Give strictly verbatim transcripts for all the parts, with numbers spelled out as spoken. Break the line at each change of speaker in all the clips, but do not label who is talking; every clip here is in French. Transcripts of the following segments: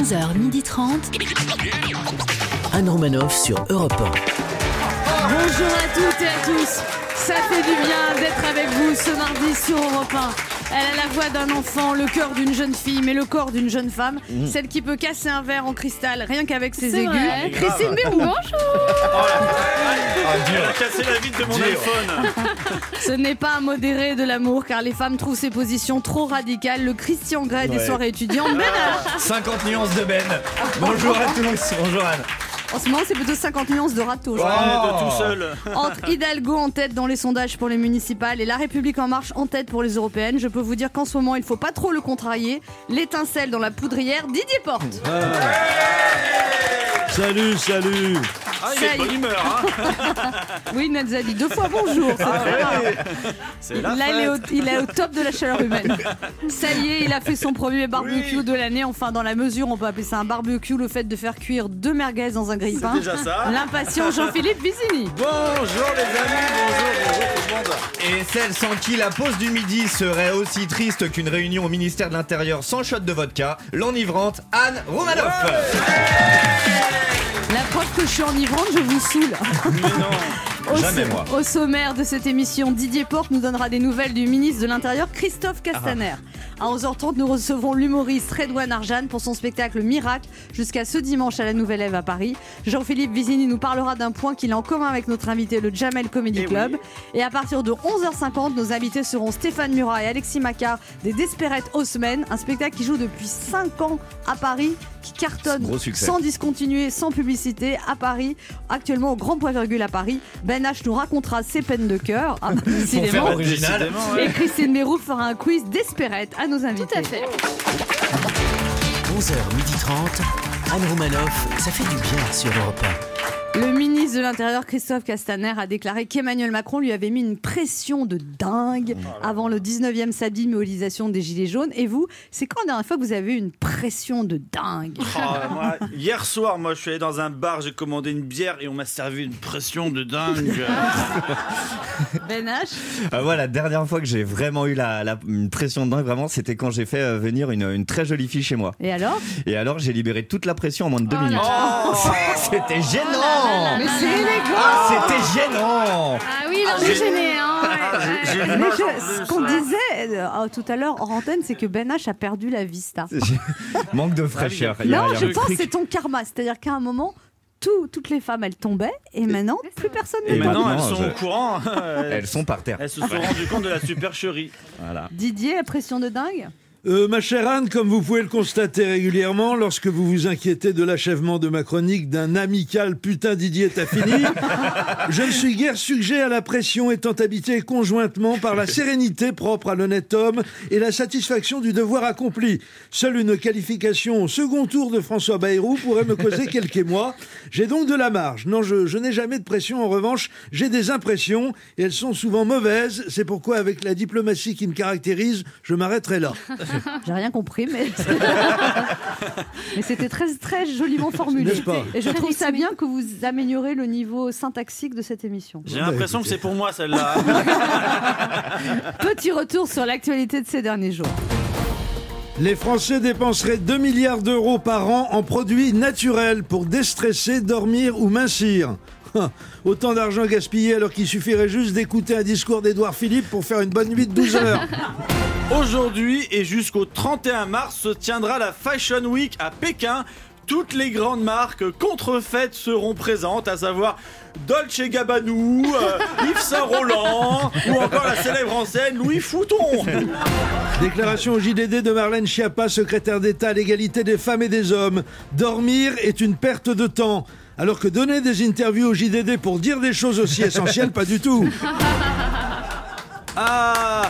onze heures trente. Anne Romanoff sur Europe un.
Bonjour à toutes et à tous. Ça fait du bien d'être avec vous ce mardi sur Europe un. Elle a la voix d'un enfant, le cœur d'une jeune fille, mais le corps d'une jeune femme. Mmh. Celle qui peut casser un verre en cristal rien qu'avec ses C'est aigus. Vrai. Christine Béroux. Bonjour.
Oh, elle a cassé la vitre de mon Dur. iPhone.
Ce n'est pas un modéré de l'amour, car les femmes trouvent ces positions trop radicales. Le Christian Grey ouais. des soirées étudiantes. Ben
ah, cinquante nuances de Ben. Bonjour à tous. Bonjour Anne.
En ce moment, c'est plutôt cinquante nuances de râteau.
Oh, de tout seul.
Entre Hidalgo en tête dans les sondages pour les municipales et La République En Marche en tête pour les européennes, je peux vous dire qu'en ce moment, il ne faut pas trop le contrarier. L'étincelle dans la poudrière, Didier Porte. Ah.
Salut, salut.
Ah, il est de bonne humeur, hein.
Oui, Ned a dit deux fois bonjour. C'est ah, très ouais. C'est Là, il est, au, il est au top de la chaleur humaine. Ça y est, il a fait son premier barbecue oui. de l'année. Enfin, dans la mesure, on peut appeler ça un barbecue, le fait de faire cuire deux merguez dans un grille-pain.
C'est déjà ça.
L'impatient Jean-Philippe Vizini.
Bonjour les amis, bonjour, bonjour tout le monde.
Et celle sans qui la pause du midi serait aussi triste qu'une réunion au ministère de l'Intérieur sans shot de vodka, l'enivrante Anne Romanoff. Ouais.
La preuve que je suis enivrante, je vous saoule.
Mais non,
au,
jamais moi.
Au sommaire de cette émission, Didier Porte nous donnera des nouvelles du ministre de l'Intérieur, Christophe Castaner. Ah. À onze heures trente, nous recevrons l'humoriste Redouane Arjan pour son spectacle Miracle jusqu'à ce dimanche à la Nouvelle Ève à Paris. Jean-Philippe Vizini nous parlera d'un point qu'il a en commun avec notre invité, le Jamel Comedy et Club. Oui. Et à partir de onze heures cinquante, nos invités seront Stéphane Murat et Alexis Macquart des Desperate Housemen, un spectacle qui joue depuis cinq ans à Paris, qui cartonne sans discontinuer, sans publicité à Paris, actuellement au Grand Point Virgule à Paris. Ben H nous racontera ses peines de cœur, ah, décidément.
Original.
Et Christine Béroux fera un quiz Desperate à nos invités. Tout à fait.
onze heures trente, Anne Romanoff, ça fait du bien sur Europe un.
Le ministre de l'Intérieur, Christophe Castaner, a déclaré qu'Emmanuel Macron lui avait mis une pression de dingue avant le dix-neuvième samedi de mobilisation des Gilets jaunes. Et vous, c'est quand la dernière fois que vous avez eu une pression de dingue?
Oh, moi, hier soir, moi, je suis allé dans un bar, j'ai commandé une bière et on m'a servi une pression de dingue.
Ben H
euh, voilà, la dernière fois que j'ai vraiment eu la, la, une pression de dingue, vraiment, c'était quand j'ai fait euh, venir une, une très jolie fille chez moi.
Et alors?
Et alors, j'ai libéré toute la pression en moins de deux
oh
minutes.
Oh
c'était gênant.
Oh mais c'est élégant.
Ah, c'était gênant.
Ah oui, il en est gêné. Hein. Ouais, ouais. Mais je, ce qu'on disait euh, tout à l'heure en antenne, c'est que Ben H a perdu la vista.
Manque de fraîcheur.
Non, a, je pense que c'est ton karma. C'est-à-dire qu'à un moment, tout, toutes les femmes, elles tombaient. Et maintenant, plus personne ne
Et
tombe.
maintenant, elles sont je... au courant.
Elles sont par terre.
Elles se sont rendues compte de la supercherie.
Voilà.
Didier, la pression de dingue?
Euh, ma chère Anne, comme vous pouvez le constater régulièrement, lorsque vous vous inquiétez de l'achèvement de ma chronique d'un amical putain Didier t'as fini, je ne suis guère sujet à la pression étant habité conjointement par la sérénité propre à l'honnête homme et la satisfaction du devoir accompli. Seule une qualification au second tour de François Bayrou pourrait me causer quelques mois. J'ai donc de la marge. Non, je, je n'ai jamais de pression. En revanche, j'ai des impressions et elles sont souvent mauvaises. C'est pourquoi, avec la diplomatie qui me caractérise, je m'arrêterai là.
J'ai rien compris, mais, mais c'était très, très joliment formulé. Et je trouve ça bien que vous améliorez le niveau syntaxique de cette émission.
J'ai l'impression que c'est pour moi celle-là.
Petit retour sur l'actualité de ces derniers jours.
Les Français dépenseraient deux milliards d'euros par an en produits naturels pour déstresser, dormir ou mincir. Autant d'argent gaspillé alors qu'il suffirait juste d'écouter un discours d'Édouard Philippe pour faire une bonne nuit de douze heures.
Aujourd'hui et jusqu'au trente et un mars se tiendra la Fashion Week à Pékin. Toutes les grandes marques contrefaites seront présentes, à savoir Dolce et Gabbana, euh, Yves Saint Laurent ou encore la célèbre enseigne Louis Vuitton.
Déclaration au J D D de Marlène Schiappa, secrétaire d'État à l'égalité des femmes et des hommes. Dormir est une perte de temps. Alors que donner des interviews au J D D pour dire des choses aussi essentielles, pas du tout.
Ah.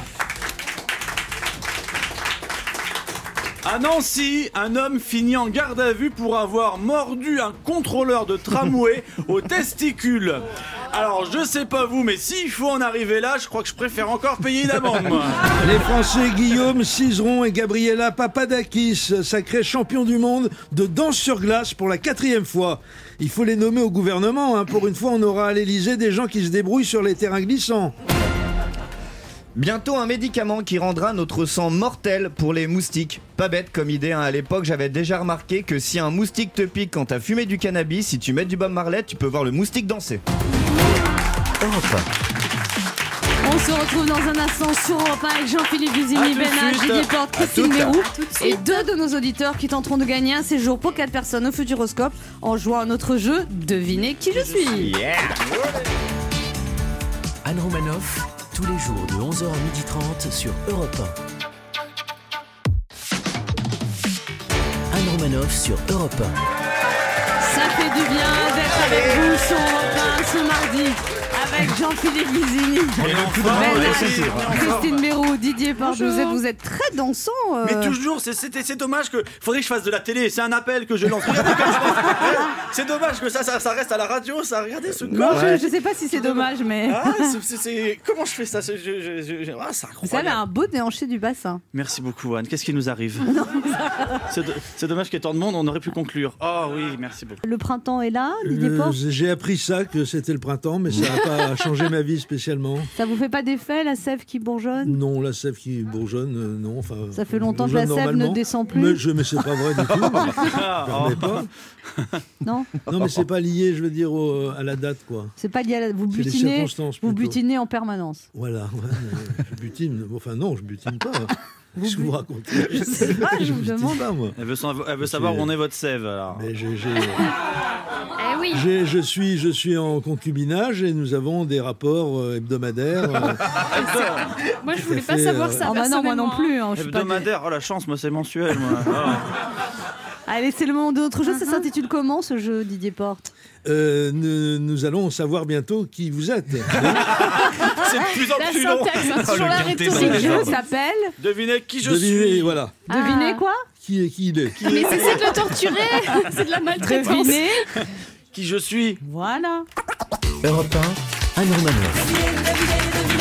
À Nancy, un homme finit en garde à vue pour avoir mordu un contrôleur de tramway aux testicules. Alors, je sais pas vous, mais s'il faut en arriver là, je crois que je préfère encore payer une amende, moi.
Les Français Guillaume Cizeron et Gabriela Papadakis, sacrés champions du monde de danse sur glace pour la quatrième fois. Il faut les nommer au gouvernement, hein. Pour une fois, on aura à l'Élysée des gens qui se débrouillent sur les terrains glissants.
Bientôt un médicament qui rendra notre sang mortel pour les moustiques. Pas bête comme idée, hein. À l'époque j'avais déjà remarqué que si un moustique te pique quand t'as fumé du cannabis, si tu mets du Bob Marley, tu peux voir le moustique danser.
Europe
On se retrouve dans un instant sur Europe un avec Jean-Philippe Vizini,
À tout de
Benage,
suite.
Didier Porte, Christine
toutes.
Mérou et deux de nos auditeurs qui tenteront de gagner un séjour pour quatre personnes au Futuroscope en jouant à notre jeu Devinez qui je suis.
Yeah.
Anne Romanoff, tous les jours de onze heures à midi trente sur Europe un. Anne Romanoff sur Europe un.
Ça fait du bien d'être avec vous sur Europe un ce mardi avec Jean-Philippe Vizini,
On est en forme,
Ben
ouais,
H,
c'est sûr.
Christine Mérou, Didier Porte. Vous êtes, vous êtes très dansant. euh.
Mais toujours, c'est, c'est, c'est dommage que. Faudrait que je fasse de la télé, c'est un appel que je lance. Regardez comme je lance. C'est dommage que ça, ça, ça reste à la radio, ça. Regardez ce
Non,
corps.
je, je sais pas si c'est dommage, mais
Ah, c'est, c'est, c'est- Comment je fais ça c'est, je, je, je- je- ah, c'est
vous avez
incroyable.
un beau déhanché du bassin.
Merci beaucoup, Anne. Qu'est-ce qui nous arrive c'est, do- c'est dommage qu'il y ait tant de monde, on aurait pu conclure. Oh oui, merci beaucoup.
Le printemps est là, Didier
Euh,
Porte.
J'ai appris ça, que c'était le printemps, mais ça n'a pas changé ma vie spécialement.
Ça vous fait pas d'effet, la sève qui bourgeonne?
Non, la sève qui bourgeonne, euh, non. Enfin,
Ça fait longtemps que la
bourgeonne
sève ne
normalement.
descend plus.
Mais, je, mais c'est pas vrai du tout.
Ah,
Je
oh.
permets pas.
Non,
Non, mais c'est pas lié, je veux dire, au- à la date, quoi.
c'est pas lié à la... Vous
C'est les
butinez,
circonstances,
vous
plutôt.
butinez en permanence.
Voilà, ouais, euh, je butine. Enfin, non, je butine pas. Qu'est-ce que vous racontez?
Je sais pas, je vous
butine
demande.
pas, moi.
Elle veut, savoir- elle veut savoir où on est votre sève, alors.
Mais j'ai- j'ai-
Eh oui.
j'ai- je, suis, je suis en concubinage et nous avons des rapports euh, hebdomadaires. euh,
Moi, je voulais
Tout
pas
à fait,
savoir
euh,
ça.
Ah bah non, moi non
personnellement.
plus. hein, je suis pas
Hebdomadaire, oh la chance, moi c'est mensuel, moi. Ah.
Allez, c'est le moment de notre jeu.
Uh-huh.
Ça s'intitule comment ce jeu, Didier Porte?
euh, nous, nous allons savoir bientôt qui vous êtes.
C'est de plus en
La
plus long.
syntaxe, hein,
Oh,
toujours
le
la
quintet
Ce
dans
rhétorique.
les
jeu
jambes.
s'appelle
Devinez qui je
Devinez,
suis.
voilà.
Devinez
Ah.
quoi?
Qui est qui il est.
Mais cessez de le torturer. C'est de la maltraitance.
Devinez.
Qui je suis.
Voilà.
Europe un, Anne Romanoff.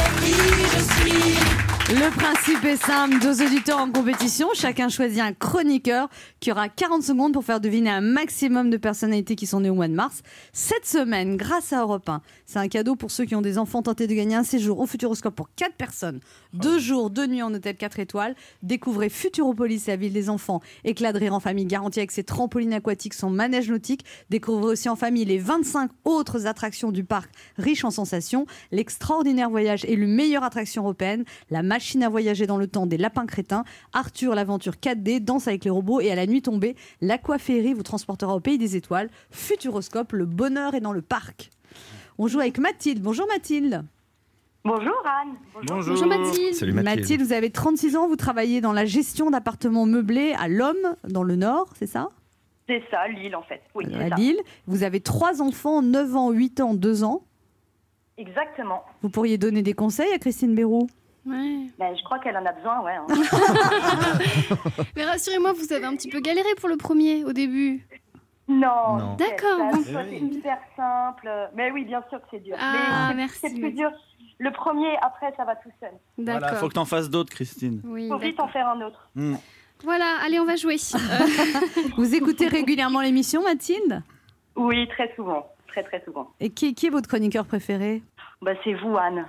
Le principe est simple, deux auditeurs en compétition, chacun choisit un chroniqueur qui aura quarante secondes pour faire deviner un maximum de personnalités qui sont nées au mois de mars. Cette semaine, grâce à Europe un, c'est un cadeau pour ceux qui ont des enfants tentés de gagner un séjour au Futuroscope pour quatre personnes. Deux jours, deux nuits en hôtel quatre étoiles. Découvrez Futuropolis, la ville des enfants, éclat de rire en famille garantie avec ses trampolines aquatiques, son manège nautique. Découvrez aussi en famille les vingt-cinq autres attractions du parc riches en sensations. L'extraordinaire voyage élu meilleure attraction européenne. La machine à voyager dans le temps des lapins crétins. Arthur, l'aventure quatre D, danse avec les robots. Et à la nuit tombée, l'aquaférie vous transportera au pays des étoiles. Futuroscope, le bonheur est dans le parc. On joue avec Mathilde. Bonjour Mathilde.
Bonjour Anne.
Bonjour.
Bonjour Mathilde.
Salut Mathilde.
vous avez trente-six ans, vous travaillez dans la gestion d'appartements meublés à l'Homme, dans le Nord, c'est ça?
C'est ça, Lille en fait. Oui, c'est
À
ça.
Lille. Vous avez trois enfants, neuf ans, huit ans, deux ans.
Exactement.
Vous pourriez donner des conseils à Christine Bérou?
Ouais.
Ben, je crois qu'elle en a besoin, ouais. hein.
Mais rassurez-moi, vous avez un petit peu galéré pour le premier au début.
non.
Non.
c'est-
D'accord,
ça,
bon.
C'est hyper simple. Mais oui, bien sûr que c'est dur.
Ah,
Mais
merci,
c'est plus
oui.
dur. Le premier, après, ça va tout seul.
D'accord.
Voilà, faut que t'en fasses d'autres, Christine.
Oui,
Faut vite
d'accord.
en faire un autre.
Hmm.
Voilà, allez, on va jouer. Euh,
Vous écoutez régulièrement l'émission, Mathilde?
Oui, très souvent. Très, très souvent.
Et qui, qui est votre chroniqueur préféré?
Bah, c'est vous, Anne.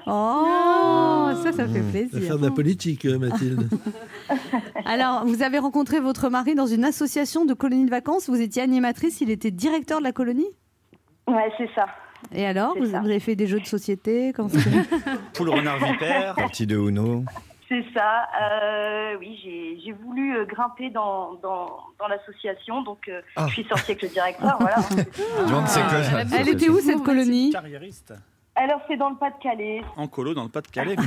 Oh, ça, ça fait
On va
plaisir.
faire de la politique, euh, Mathilde.
Alors, vous avez rencontré votre mari dans une association de colonies de vacances. Vous étiez animatrice, il était directeur de la colonie.
Ouais, c'est ça.
Et alors,
C'est
vous,
ça.
vous avez fait des jeux de société comment ça s'appelle?
Poule renard vipère.
Partie de Uno.
C'est ça. Euh, oui, j'ai j'ai voulu euh, grimper dans, dans, dans l'association. Donc, euh,
Ah.
je suis sortie avec le directeur. Voilà.
Demande c'est quoi ça.
Elle était où cette colonie?
Carriériste.
Alors, c'est dans le Pas-de-Calais.
En colo dans le Pas-de-Calais.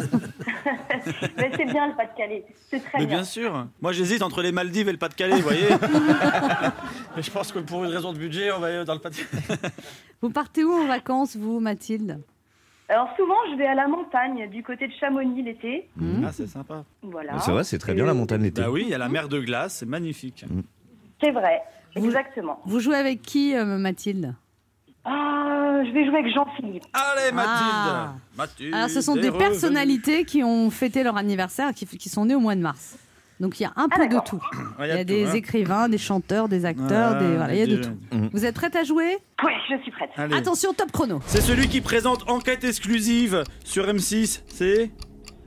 Mais c'est bien le Pas-de-Calais. C'est très
Mais
bien.
bien sûr. Moi j'hésite entre les Maldives et le Pas-de-Calais, vous voyez. Mais je pense que pour une raison de budget, on va aller dans le Pas-de-Calais.
Vous partez où en vacances, vous, Mathilde?
Alors souvent, je vais à la montagne, du côté de Chamonix l'été.
Ah, c'est sympa.
Voilà.
C'est vrai, c'est très bien la montagne l'été.
Bah oui, il y a la mer de glace, c'est magnifique.
C'est vrai, exactement.
Vous jouez avec qui, euh, Mathilde?
Ah, je vais jouer avec Jean-Philippe.
Allez, Mathilde.
Ah.
Mathilde
Alors, ce sont
est
des
revenue.
personnalités qui ont fêté leur anniversaire, qui, qui sont nées au mois de mars. Donc, il y a un
Ah,
peu de
d'accord.
tout.
Ouais,
Il y a
tout,
des
hein.
écrivains, des chanteurs, des acteurs,
Ouais,
des, voilà, il y a de
des-
tout.
Mhm.
Vous êtes prête à jouer?
Oui, je suis prête.
Allez.
Attention, top chrono.
C'est celui qui présente Enquête exclusive sur M six. C'est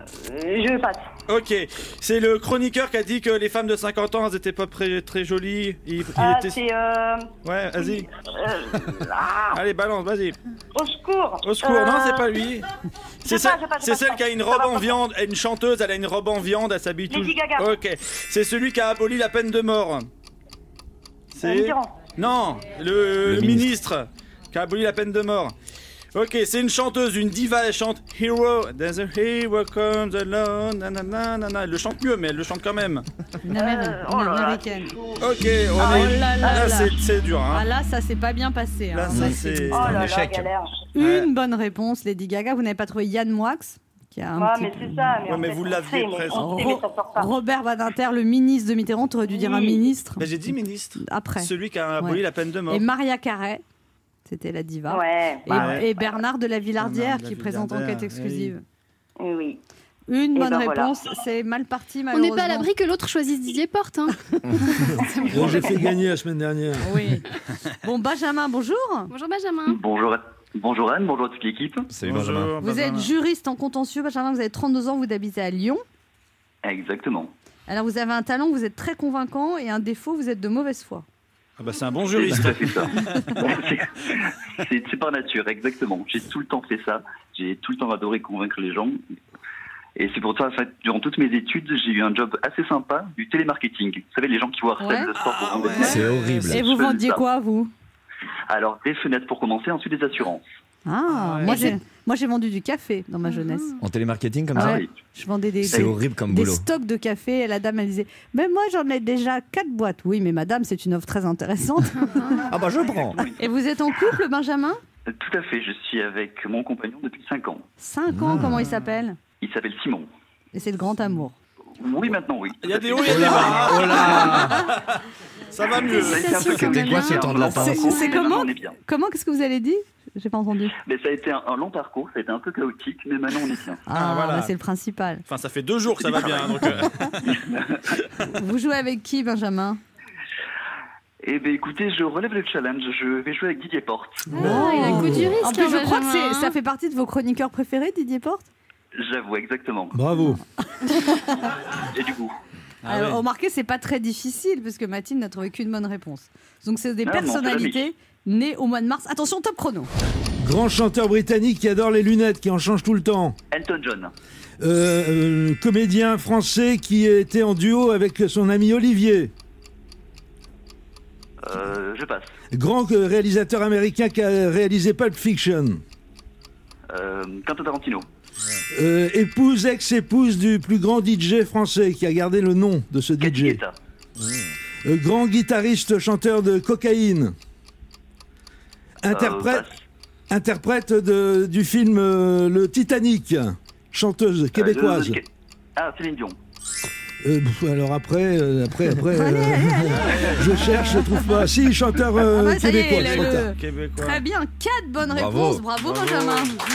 je passe.
Ok, c'est le chroniqueur qui a dit que les femmes de cinquante ans, elles étaient pas très, très jolies. Il, il
Ah,
était...
c'est... Euh...
Ouais, vas-y.
euh, ah,
Allez, balance, vas-y.
au secours.
Au secours,
Euh,
non, c'est pas lui. C'est
je
celle,
passe, je passe, je
c'est
passe,
celle
je
qui a une
passe.
robe
Ça va
en
pas.
viande, une chanteuse, elle a une robe en viande, elle s'habille
Lady
toujours.
Gaga.
Ok, c'est celui qui a aboli la peine de mort. C'est
Mitterrand.
non, le,
Le
ministre qui a aboli la peine de mort. Ok, c'est une chanteuse, une diva, elle chante Hero, there's a hero comes alone, nanana, nanana. Elle le chante mieux, mais elle le chante quand même.
Une, Améri-
Euh,
une
oh là là,
américaine.
Ok, on
Ah,
est...
oh là là
là,
là.
c'est, c'est dur,
Ah
hein.
là, ça s'est pas bien passé.
Là,
hein.
ça,
Là,
c'est-
Oh
un
là là,
échec.
galère.
Une
Ouais.
bonne réponse, Lady Gaga. Vous n'avez pas trouvé Yann Moix qui a un
Ouais,
petit
mais
peu-
c'est ça. Mais,
Ouais,
en
mais
fait,
vous
on
l'aviez
sait, mais
presque.
on sait, mais ça sort pas.
Robert Badinter, le ministre de Mitterrand, tu aurais dû dire un
Oui.
ministre
Ben, j'ai dit ministre.
après.
Celui qui a aboli
Ouais.
la peine de mort.
Et Maria Carré, c'était la diva.
Ouais,
Et,
Bah ouais.
et Bernard de la Villardière
Bernard de la
qui présente
Villardière,
Enquête exclusive.
oui. oui.
Une
Et
bonne
ben voilà.
réponse, c'est mal parti
On
malheureusement.
n'est pas à l'abri que l'autre choisisse Didier Porte. Hein.
Bon, j'ai fait gagner la semaine dernière.
Oui. Bon, Benjamin, bonjour.
Bonjour Benjamin.
Bonjour, bonjour Anne, bonjour toute l'équipe.
Salut
Bonjour,
Benjamin.
Vous êtes juriste en contentieux, Benjamin, vous avez trente-deux ans, vous habitez à Lyon.
Exactement.
Alors vous avez un talent, vous êtes très convaincant et un défaut, vous êtes de mauvaise foi.
Ah bah, c'est un bon
C'est
juriste.
tout à fait ça. C'est- c'est c'est par nature, exactement. J'ai tout le temps fait ça. J'ai tout le temps adoré convaincre les gens. Et c'est pour ça, en fait, durant toutes mes études, j'ai eu un job assez sympa, du télémarketing. Vous savez, les gens qui vous harcèlent
Ouais.
le soir pour
Ah
vous
ouais.
C'est horrible.
Et vous
Je fais
vendiez
ça.
quoi, vous?
Alors, des fenêtres pour commencer, ensuite des assurances.
Ah,
ouais.
moi
Et
j'ai
c'est-
moi j'ai vendu du café dans ma jeunesse.
En télémarketing comme
Ah
ça
ouais.
oui.
Je vendais des,
C'est
des,
horrible comme
des
boulot.
stocks de café et la dame elle disait mais moi j'en ai déjà quatre boîtes. Oui mais madame c'est une offre très intéressante.
Ah bah je prends.
Et vous êtes en couple Benjamin?
Tout à fait, je suis avec mon compagnon depuis cinq ans.
Cinq ans, comment il s'appelle?
Il s'appelle Simon.
Et c'est le grand amour.
Oui, maintenant, oui.
Il y a des hauts, il y a des bas.
Oh là.
Ça va mieux.
Ça a été un peu
C'était
compliqué,
quoi ce
un
temps de
long
latence?
parcours,
C'est- c'est
mais maintenant,
comment
on est bien.
Comment, qu'est-ce que vous avez dit? J'ai pas entendu.
Mais ça a été un, un long parcours, ça a été un peu chaotique, mais maintenant on est bien.
Ah,
voilà.
bah, c'est le principal.
Enfin, ça fait deux jours que ça va bien. Donc, euh,
Vous jouez avec qui Benjamin?
Eh bien écoutez, je relève le challenge, je vais jouer avec Didier Porte.
Ah, il a le goût du risque.
En plus je
hein,
crois que
Benjamin,
c'est-
hein.
ça fait partie de vos chroniqueurs préférés Didier Porte?
J'avoue, exactement.
Bravo.
Et du coup
Ah
Alors,
ouais.
remarquez, c'est pas très difficile parce que Mathilde n'a trouvé qu'une bonne réponse. Donc, c'est des
Ah, non,
personnalités nées au mois de mars. Attention, top chrono.
Grand chanteur britannique qui adore les lunettes, qui en change tout le temps.
Elton John.
Euh, euh, comédien français qui était en duo avec son ami Olivier.
Euh, je passe.
Grand euh, réalisateur américain qui a réalisé Pulp Fiction.
Euh, Quentin Tarantino.
Euh, épouse, ex-épouse du plus grand D J français qui a gardé le nom de ce D
Cathy
J.
Guetta.
Euh, grand guitariste, chanteur de cocaïne. Interprète,
Euh,
interprète de, du film euh, Le Titanic. Chanteuse québécoise.
Euh, je- Ah, Céline Dion.
Euh, pff, alors après, euh, après, après, euh, je cherche, je trouve pas. Si, chanteur euh,
Ah bah, ça y est,
québécois.
le-
trop
le-
tard.
Québécois.
Très bien, quatre bonnes
Bravo.
réponses. Bravo, Benjamin.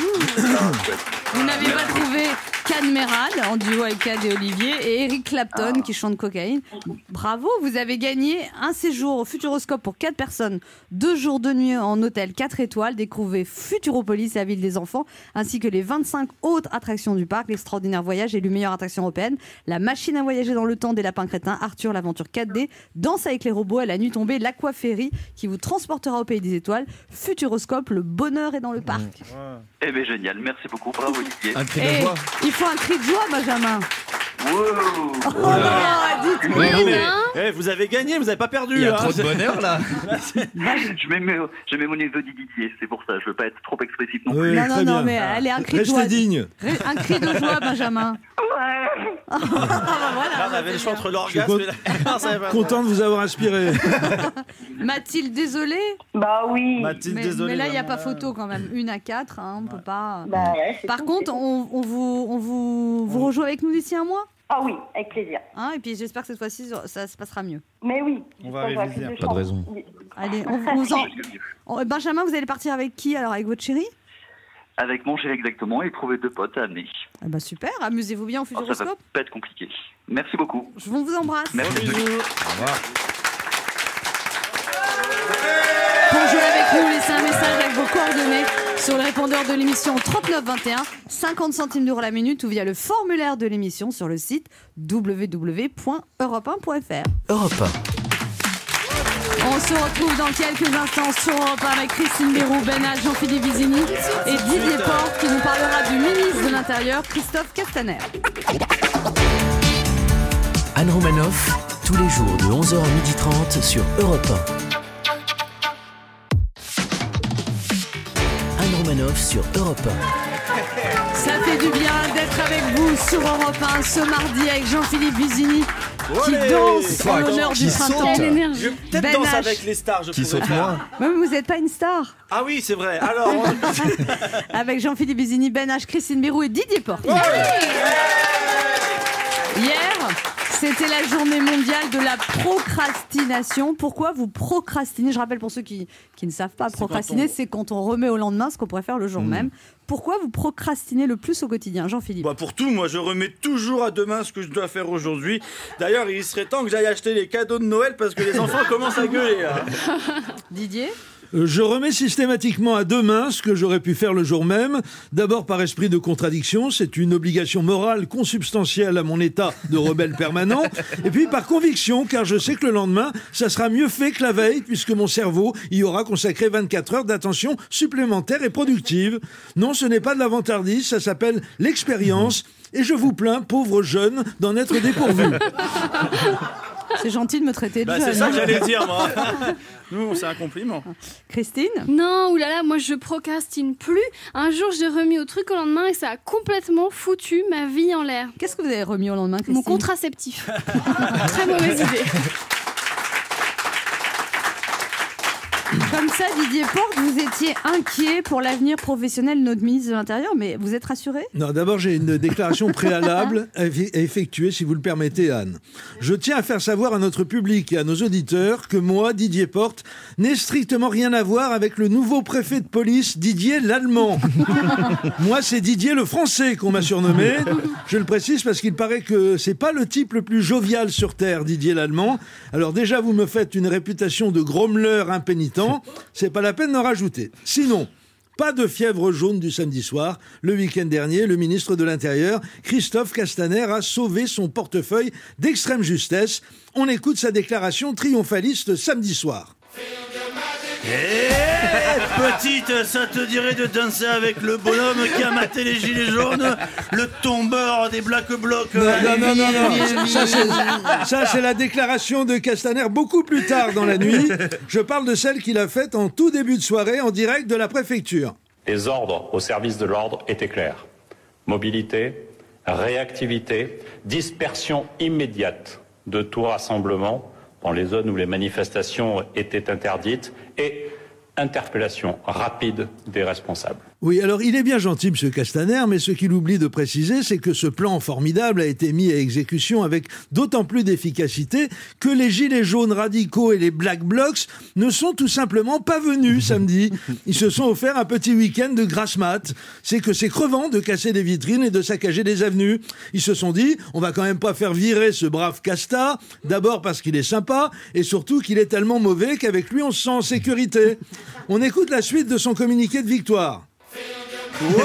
Vous n'avez pas trouvé Can Merad en duo avec Cad et Olivier et Eric Clapton qui chante cocaïne. Bravo, vous avez gagné un séjour au Futuroscope pour quatre personnes, deux jours de nuit en hôtel quatre étoiles. Découvrez Futuropolis et la ville des enfants, ainsi que les vingt-cinq autres attractions du parc, l'extraordinaire voyage élue meilleure attraction européenne, la machine à voyager dans le temps des lapins crétins, Arthur l'aventure quatre D, Danse avec les robots à la nuit tombée, l'Aquaférie qui vous transportera au pays des étoiles. Futuroscope, le bonheur est dans le parc.
Eh bien génial, merci beaucoup, bravo Olivier.
Un cri de
Et
joie.
il faut un cri de joie, Benjamin.
Wow.
Oh non, dites
Ouais, non, mais,
hein.
eh, vous avez gagné, vous avez pas perdu.
Il y a
hein.
trop de bonheur là.
Je mets, mes- je mets mon niveau de Didier, c'est pour ça, je veux pas être trop expressif non
Oui,
plus.
Non, non,
très
non,
bien.
mais allez, un cri de
Restez
joie.
digne.
Ré- Un cri de joie, Benjamin.
Ouais.
Ah, bah voilà,
Là, on avait le choix entre l'orgasme
Je
et
suis
la... Non, ça va pas.
Content de vous avoir inspiré.
Mathilde, désolée.
Bah oui.
Mathilde,
Mais,
désolé.
mais là, il n'y a
vraiment.
pas photo quand même. Une à quatre, hein, on peut pas.
Bah ouais, c'est
Par
tout,
contre,
c'est tout.
on, on vous, on vous, vous rejoue avec nous d'ici un mois.
Ah oui, avec plaisir.
Hein, et puis j'espère que cette fois-ci, ça se passera mieux.
Mais oui.
On va
j'espère
réviser,
que
pas
de raison.
Oui.
Allez, on, on vous en... on- Benjamin, vous allez partir avec qui alors? Avec votre chérie?
Avec mon chéri exactement et trouver deux potes à amener.
Ah bah super, amusez-vous bien au
Alors, ça va
Futuroscope.
pas être compliqué. Merci beaucoup.
Je vous embrasse.
Merci.
Pour jouer avec nous, laissez un message avec vos coordonnées sur le répondeur de l'émission trente-neuf vingt et un, cinquante centimes d'euros la minute ou via le formulaire de l'émission sur le site w w w point europe un point f r.
Europe un.
On se retrouve dans quelques instants sur Europe un avec Christine Béroux, Ben H, Jean-Philippe Vizini et Didier Porte qui nous parlera du ministre de l'Intérieur, Christophe Castaner.
Anne Romanoff, tous les jours de onze heures à midi trente sur Europe un. Anne Romanoff sur Europe un.
Ça fait du bien d'être avec vous sur Europe un ce mardi avec Jean-Philippe Vizini qui
Ouais.
danse en l'honneur
Qui
du
saute.
printemps.
Quelle énergie.
Je vais peut-être
Ben
danser
H.
avec les stars, je
Qui
pourrais
saute
faire.
moins.
Même vous n'êtes pas une star.
Ah oui, c'est vrai. Alors, on-
Avec Jean-Philippe Vizini, Ben H, Christine Béroux et Didier Porte. Hier, c'était la journée mondiale de la procrastination. Pourquoi vous procrastinez? Je rappelle pour ceux qui, qui ne savent pas, procrastiner,
quand on-
c'est quand on remet au lendemain ce qu'on pourrait faire le jour même. Pourquoi vous procrastinez le plus au quotidien, Jean-Philippe?
Bah pour tout, moi je remets toujours à demain ce que je dois faire aujourd'hui. D'ailleurs, il serait temps que j'aille acheter les cadeaux de Noël parce que les enfants commencent à gueuler. Là.
Didier?
Euh, Je remets systématiquement à demain ce que j'aurais pu faire le jour même. D'abord par esprit de contradiction, c'est une obligation morale consubstantielle à mon état de rebelle permanent. Et puis par conviction, car je sais que le lendemain, ça sera mieux fait que la veille, puisque mon cerveau y aura consacré vingt-quatre heures d'attention supplémentaire et productive. Non, ce n'est pas de la vantardise, ça s'appelle l'expérience. Et je vous plains, pauvres jeunes, d'en être dépourvus.
C'est gentil de me traiter de
Bah,
jeune.
c'est ça que j'allais dire, moi. Nous, c'est un compliment.
Christine?
Non, oulala, moi je procrastine plus. Un jour j'ai remis au truc au lendemain et ça a complètement foutu ma vie en l'air.
Qu'est-ce que vous avez remis au lendemain, Christine?
Mon contraceptif. Très mauvaise idée.
Comme ça, Didier Porte, vous étiez inquiet pour l'avenir professionnel de notre ministre de l'Intérieur, mais vous êtes rassuré?
Non, d'abord, j'ai une déclaration préalable à effe- à effectuer, si vous le permettez, Anne. Je tiens à faire savoir à notre public et à nos auditeurs que moi, Didier Porte, n'ai strictement rien à voir avec le nouveau préfet de police, Didier l'Allemand. Moi, c'est Didier le Français qu'on m'a surnommé. Je le précise parce qu'il paraît que c'est pas le type le plus jovial sur Terre, Didier l'Allemand. Alors déjà, vous me faites une réputation de grommeleur impénitent. C'est pas la peine d'en rajouter. Sinon, pas de fièvre jaune du samedi soir. Le week-end dernier, le ministre de l'Intérieur, Christophe Castaner, a sauvé son portefeuille d'extrême justesse. On écoute sa déclaration triomphaliste samedi soir.
Eh, petite, ça te dirait de danser avec le bonhomme qui a maté les gilets jaunes, le tombeur des Black Blocs.
Non, non, non, non, non. Ça, c'est, ça, c'est la déclaration de Castaner beaucoup plus tard dans la nuit. Je parle de celle qu'il a faite en tout début de soirée en direct de la préfecture.
Les ordres au service de l'ordre étaient clairs. Mobilité, réactivité, dispersion immédiate de tout rassemblement dans les zones où les manifestations étaient interdites et interpellation rapide des responsables.
Oui, alors il est bien gentil, M. Castaner, mais ce qu'il oublie de préciser, c'est que ce plan formidable a été mis à exécution avec d'autant plus d'efficacité que les gilets jaunes radicaux et les Black Blocs ne sont tout simplement pas venus samedi. Ils se sont offerts un petit week-end de grasse mat. C'est que c'est crevant de casser des vitrines et de saccager des avenues. Ils se sont dit, on va quand même pas faire virer ce brave Casta, d'abord parce qu'il est sympa, et surtout qu'il est tellement mauvais qu'avec lui on se sent en sécurité. On écoute la suite de son communiqué de victoire.
Ouais.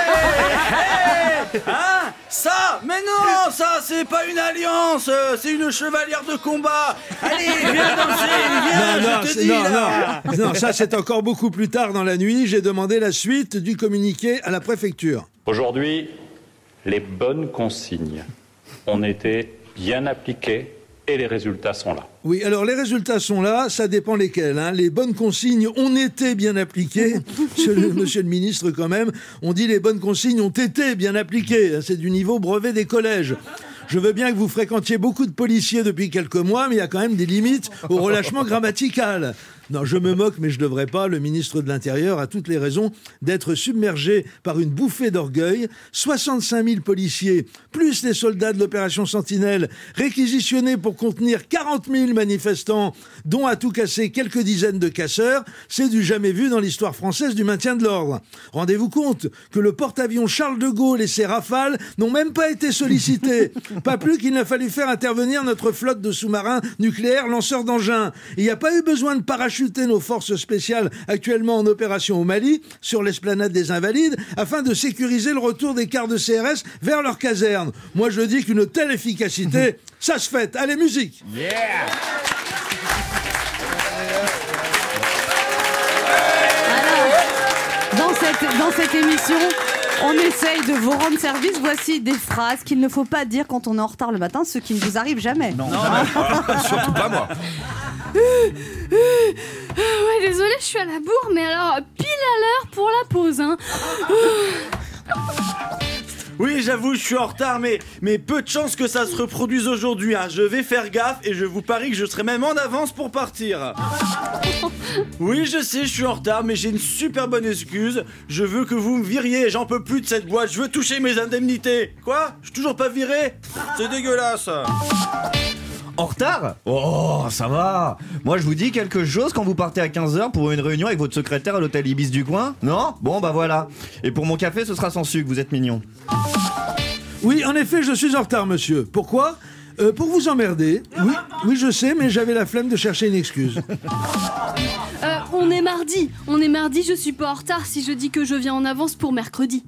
Hey, hein, ça, mais non, ça c'est pas une alliance, euh, c'est une chevalière de combat. Allez, viens danser, viens,
Non, non,
je te
c'est-
dis
non,
là.
non, non, ça c'est encore beaucoup plus tard dans la nuit. J'ai demandé la suite du communiqué à la préfecture.
Aujourd'hui, les bonnes consignes ont été bien appliquées et les résultats sont là.
Oui, alors les résultats sont là, ça dépend lesquels. Hein. Les bonnes consignes ont été bien appliquées. Monsieur le, monsieur le ministre, quand même, on dit les bonnes consignes ont été bien appliquées. C'est du niveau brevet des collèges. Je veux bien que vous fréquentiez beaucoup de policiers depuis quelques mois, mais il y a quand même des limites au relâchement grammatical. Non, je me moque, mais je devrais pas. Le ministre de l'Intérieur a toutes les raisons d'être submergé par une bouffée d'orgueil. soixante-cinq mille policiers, plus les soldats de l'opération Sentinelle, réquisitionnés pour contenir quarante mille manifestants, dont à tout casser quelques dizaines de casseurs, c'est du jamais vu dans l'histoire française du maintien de l'ordre. Rendez-vous compte que le porte-avions Charles de Gaulle et ses Rafales n'ont même pas été sollicités. Pas plus qu'il n'a fallu faire intervenir notre flotte de sous-marins nucléaires lanceurs d'engins. Il n'y a pas eu besoin de parachutes parachuter nos forces spéciales actuellement en opération au Mali sur l'esplanade des Invalides afin de sécuriser le retour des cars de C R S vers leur caserne. Moi, je dis qu'une telle efficacité, ça se fait. Allez, musique.
Yeah.
Dans cette, dans cette émission, on essaye de vous rendre service. Voici des phrases qu'il ne faut pas dire quand on est en retard le matin, ce qui ne vous arrive jamais.
Non, jamais. Surtout pas moi.
Ouais, désolé, je suis à la bourre, mais alors pile à l'heure pour la pause, hein.
Oui, j'avoue, je suis en retard, mais, mais peu de chance que ça se reproduise aujourd'hui. Hein. Je vais faire gaffe et je vous parie que je serai même en avance pour partir. Oui, je sais, je suis en retard, mais j'ai une super bonne excuse. Je veux que vous me viriez, j'en peux plus de cette boîte, je veux toucher mes indemnités. Quoi ? Je suis toujours pas viré ? C'est dégueulasse.
En retard ? Oh, ça va. Moi, je vous dis quelque chose quand vous partez à quinze heures pour une réunion avec votre secrétaire à l'hôtel Ibis du coin ? Non ? Bon, bah voilà. Et pour mon café, ce sera sans sucre, vous êtes mignon.
Oui, en effet, je suis en retard, monsieur. Pourquoi ? Euh, pour vous emmerder. Oui, oui, je sais, mais j'avais la flemme de chercher une excuse.
Euh, on est mardi. On est mardi, je suis pas en retard si je dis que je viens en avance pour mercredi.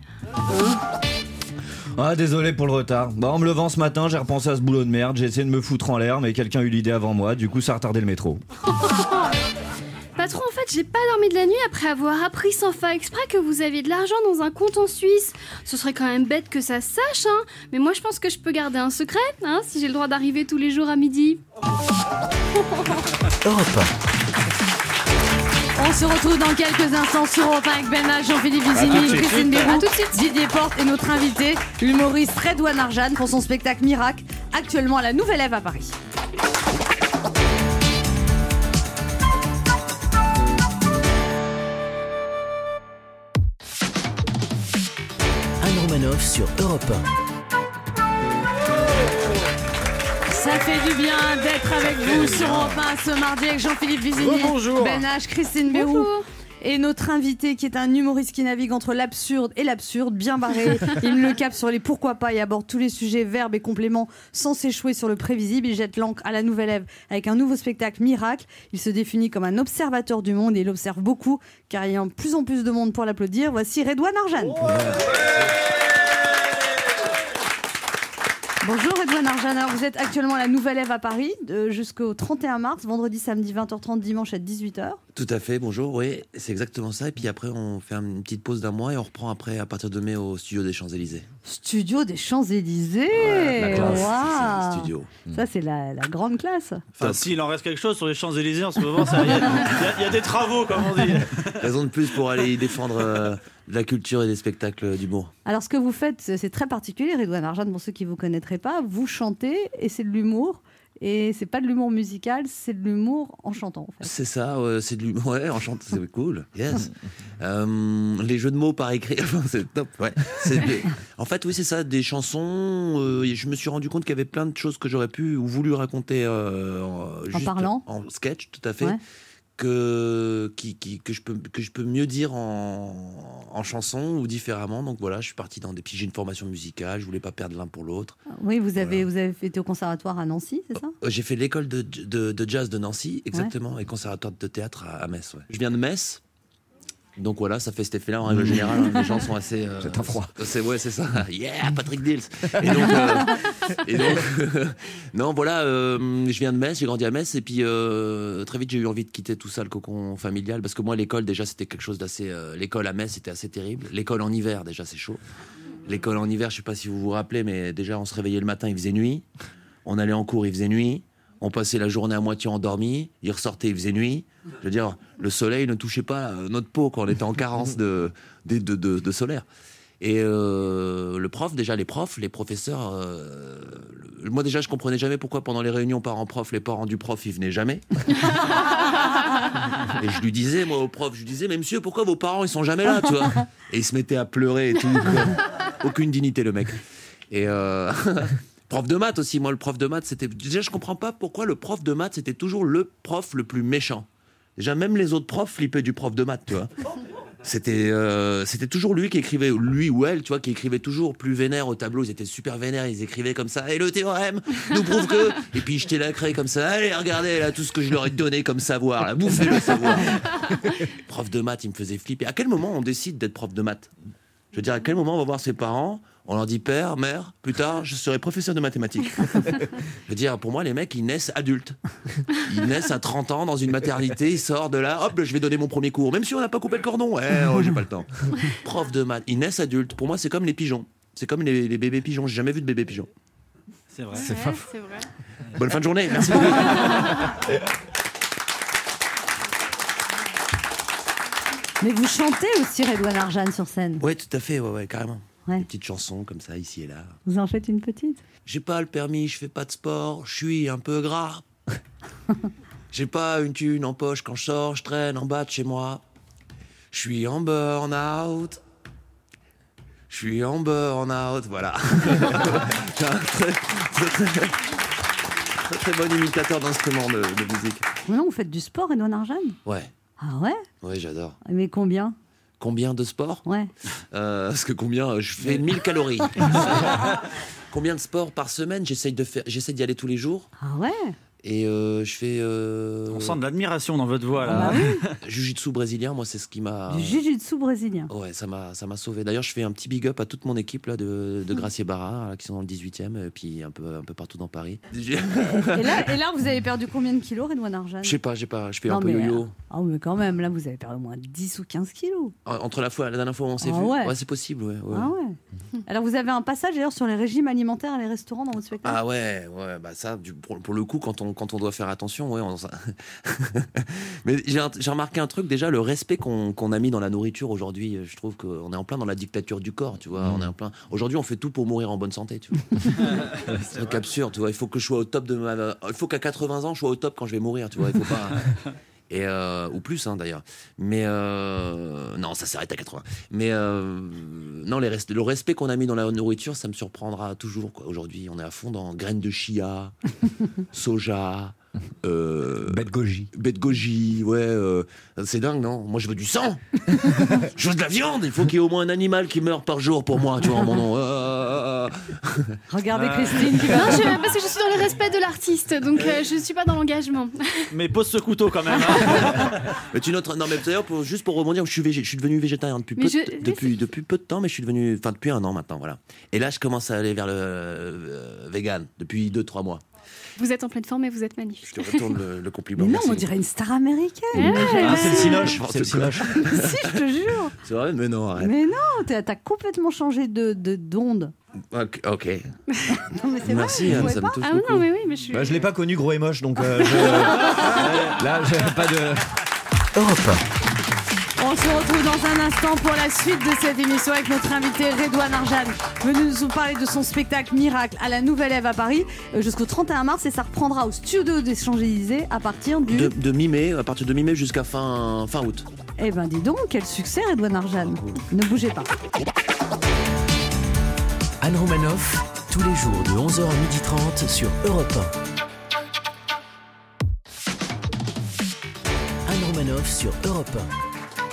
Ah, désolé pour le retard. Bah, en me levant ce matin, j'ai repensé à ce boulot de merde. J'ai essayé de me foutre en l'air, mais quelqu'un a eu l'idée avant moi. Du coup, ça a retardé le métro.
Patron, en fait, j'ai pas dormi de la nuit après avoir appris sans faire exprès que vous aviez de l'argent dans un compte en Suisse. Ce serait quand même bête que ça se sache, hein. Mais moi, je pense que je peux garder un secret, hein, si j'ai le droit d'arriver tous les jours à midi.
Europe
On se retrouve dans quelques instants sur Europe un avec Ben H, Jean-Philippe Vizini, Christine Béroux, Didier Porte et notre invité, l'humoriste Redouane Arjan pour son spectacle Miracle, actuellement à la Nouvelle Ève à Paris.
Anne Romanoff sur Europe un.
Ça fait du bien d'être avec vous sur Europe un ce mardi avec Jean-Philippe Vizini,
Bonjour.
Ben H, Christine Béroux.
Bonjour.
Et notre invité qui est un humoriste qui navigue entre l'absurde et l'absurde, bien barré. Il le capte sur les pourquoi pas et aborde tous les sujets, verbes et compléments sans s'échouer sur le prévisible. Il jette l'ancre à la Nouvelle Ève avec un nouveau spectacle Miracle. Il se définit comme un observateur du monde et il observe beaucoup car il y a de plus en plus de monde pour l'applaudir. Voici Redouane Arjan. Oh Bonjour Redouane Arjan, alors vous êtes actuellement à la Nouvelle Ève à Paris de, jusqu'au trente et un mars, vendredi, samedi vingt heures trente, dimanche à dix-huit heures.
Tout à fait, bonjour, oui, c'est exactement ça. Et puis après, on fait une petite pause d'un mois et on reprend après à partir de mai au studio des Champs-Élysées.
Studio des Champs-Élysées.
Ouais, la classe,
wow.
c'est le studio.
Ça, c'est la, la grande classe.
Enfin, s'il en reste quelque chose sur les Champs-Élysées en ce moment, il y, y, y a des travaux, comme on dit.
Raison de plus pour aller y défendre euh, la culture et des spectacles d'humour.
Alors, ce que vous faites, c'est très particulier, Redouane Arjan, pour ceux qui ne vous connaîtraient pas. Vous chantez et c'est de l'humour. Et c'est pas de l'humour musical, c'est de l'humour en chantant. En fait.
C'est ça, euh, c'est de l'humour. Ouais, en chantant, c'est cool. Yes. euh, les jeux de mots par écrit, c'est top. Ouais. C'est des... En fait, oui, c'est ça, des chansons. Euh, je me suis rendu compte qu'il y avait plein de choses que j'aurais pu ou voulu raconter euh, en, juste
en parlant,
en sketch, tout à fait.
Ouais.
Que, qui, qui, que, je peux, que je peux mieux dire en, en chanson ou différemment. Donc voilà, je suis parti dans des... Puis j'ai une formation musicale, je voulais pas perdre l'un pour l'autre.
Oui, vous avez,
voilà.
vous avez été au conservatoire à Nancy, c'est ça ?
J'ai fait l'école de, de, de jazz de Nancy, exactement, ouais. Et conservatoire de théâtre à, à Metz. Ouais. Je viens de Metz. Donc voilà, ça fait cet effet-là en règle générale. Hein, les gens sont assez. Euh,
c'est un froid.
C'est ouais, c'est ça. Yeah, Patrick Dills. Et donc, euh, et donc euh, non, voilà. Euh, je viens de Metz, j'ai grandi à Metz, et puis euh, très vite j'ai eu envie de quitter tout ça, le cocon familial, parce que moi l'école déjà c'était quelque chose d'assez. Euh, l'école à Metz c'était assez terrible. L'école en hiver déjà c'est chaud. L'école en hiver, je sais pas si vous vous rappelez, mais déjà on se réveillait le matin, il faisait nuit. On allait en cours, il faisait nuit. On passait la journée à moitié endormi, il ressortait, il faisait nuit. Je veux dire, le soleil ne touchait pas notre peau quand on était en carence de, de, de, de, de solaire. Et euh, le prof, déjà les profs, les professeurs, euh, le, moi déjà je comprenais jamais pourquoi pendant les réunions parents-prof, les parents du prof, ils venaient jamais. Et je lui disais, moi au prof, je lui disais, mais monsieur, pourquoi vos parents ils sont jamais là, tu vois ? Et il se mettait à pleurer et tout. Aucune dignité le mec. Et... Euh... Prof de maths aussi, moi le prof de maths c'était... Déjà je comprends pas pourquoi le prof de maths c'était toujours le prof le plus méchant. Déjà même les autres profs flippaient du prof de maths, tu vois. C'était, euh, c'était toujours lui qui écrivait, lui ou elle, tu vois, qui écrivait toujours plus vénère au tableau. Ils étaient super vénères, ils écrivaient comme ça. Et le théorème nous prouve que. Et puis ils jetaient la craie comme ça. Allez, regardez là tout ce que je leur ai donné comme savoir, là, bouffez le savoir. Prof de maths, il me faisait flipper. À quel moment on décide d'être prof de maths ? Je veux dire, à quel moment on va voir ses parents ? On leur dit père, mère, plus tard, je serai professeur de mathématiques. Je veux dire, pour moi, les mecs, ils naissent adultes. Ils naissent à trente ans dans une maternité, ils sortent de là, hop, je vais donner mon premier cours, même si on n'a pas coupé le cordon. Ouais, oh, j'ai pas le temps. Prof de maths, ils naissent adultes. Pour moi, c'est comme les pigeons. C'est comme les, les bébés pigeons. J'ai jamais vu de bébé pigeon.
C'est vrai.
C'est vrai, c'est vrai.
Bonne fin de journée, merci beaucoup.
Mais vous chantez aussi Redouane Arjane sur scène.
Ouais, tout à fait, ouais, ouais, carrément.
Ouais.
Des petites chansons comme ça, ici et là.
Vous en faites une petite ?
J'ai pas le permis, je fais pas de sport, je suis un peu gras. J'ai pas une thune en poche quand je sors, je traîne en bas de chez moi. Je suis en burn-out. Je suis en burn-out, voilà. J'ai un très, très, très, très, très bon imitateur d'instruments de, de musique.
Non, vous faites du sport, Redouane Arjane ?
Ouais,
Ah ouais ?
ouais, j'adore.
Mais combien ?
Combien de sport ?
Ouais.
Euh, parce que combien ? Je fais mille calories. Combien de sport par semaine ? J'essaye de faire, j'essaie d'y aller tous les jours.
Ah ouais ?
Et euh, je fais. Euh...
On sent de l'admiration dans votre voix là.
Ah bah oui.
Jiu-jitsu brésilien, moi, c'est ce qui m'a.
Du jiu-jitsu brésilien.
Ouais, ça m'a, ça m'a sauvé. D'ailleurs, je fais un petit big up à toute mon équipe là, de, de Gracie Barra, là, qui sont dans le dix-huitième, et puis un peu, un peu partout dans Paris.
Et là, et là, vous avez perdu combien de kilos, Redouane Arjane ?
Je sais pas, j'ai pas, je fais
Non,
un peu
mais,
yo-yo.
euh, Ah mais quand même, là, vous avez perdu au moins dix ou quinze kilos.
Entre la fois, la dernière fois où on s'est
Ah
vu,
ouais.
ouais, c'est possible, ouais. ouais.
Ah ouais. Alors, vous avez un passage d'ailleurs sur les régimes alimentaires et les restaurants dans votre spectacle ?
Ah ouais, ouais, bah ça, du, pour, pour le coup, quand on, quand on doit faire attention, ouais, on, ça... mais j'ai, j'ai remarqué un truc, déjà, le respect qu'on, qu'on a mis dans la nourriture aujourd'hui, je trouve qu'on est en plein dans la dictature du corps, tu vois, mmh. on est en plein... Aujourd'hui, on fait tout pour mourir en bonne santé, tu vois. C'est un truc absurde, tu vois, il faut que je sois au top de ma... Il faut qu'à quatre-vingts ans, je sois au top quand je vais mourir, tu vois, il faut pas... Et euh, ou plus hein, d'ailleurs, mais euh, non, ça s'arrête à quatre-vingts. Mais euh, non, les res- le respect qu'on a mis dans la nourriture, ça me surprendra toujours, quoi. Aujourd'hui, on est à fond dans graines de chia, soja, euh,
Bête goji.
bête goji, ouais, euh, c'est dingue, non ? Moi, je veux du sang, je veux de la viande. Il faut qu'il y ait au moins un animal qui meurt par jour pour moi, tu vois, mon nom. Euh,
Regardez Christine qui va...
Non, je- parce que je suis dans le respect de l'artiste, donc euh, je ne suis pas dans l'engagement.
Mais pose ce couteau quand même. Hein.
Mais tu notes, non mais d'ailleurs pour, juste pour rebondir, je suis, végé, je suis devenu végétarien depuis peu,
Mais
de-
je-
depuis, depuis peu de temps, mais je suis devenu, enfin depuis un an maintenant, voilà. Et là je commence à aller vers le euh, vegan depuis deux trois mois.
Vous êtes en pleine forme et vous êtes magnifique.
Je te retourne le, le compliment.
Mais non,
merci
on
beaucoup.
dirait une star américaine.
Ouais,
Ah, c'est le cinoche.
Oh,
C'est le
c'est quoi
cinoche.
Si, je te jure.
C'est vrai, mais non, arrête.
Mais non, t'as, t'as complètement changé de, de, d'onde.
Ok, ok.
Non, mais c'est
Merci
vrai,
Anne,
vous
ça
pouvez
me touche
Ah
beaucoup.
non, mais oui, mais je suis...
Bah, je l'ai pas connu gros et moche, donc euh, je- là, j'ai pas de.
Europe
On se retrouve dans un instant pour la suite de cette émission avec notre invité Redouane Arjane, venu nous parler de son spectacle Miracle à la Nouvelle Ève à Paris euh, jusqu'au trente et un mars, et ça reprendra au studio des Champs-Élysées à partir du...
De, de mi-mai, à partir de mi-mai jusqu'à fin, fin août.
Eh ben dis donc, quel succès Redouane Arjane. Ne bougez pas.
Anne Romanoff, tous les jours de onze heures à midi trente sur Europe un. Anne Romanoff sur Europe un.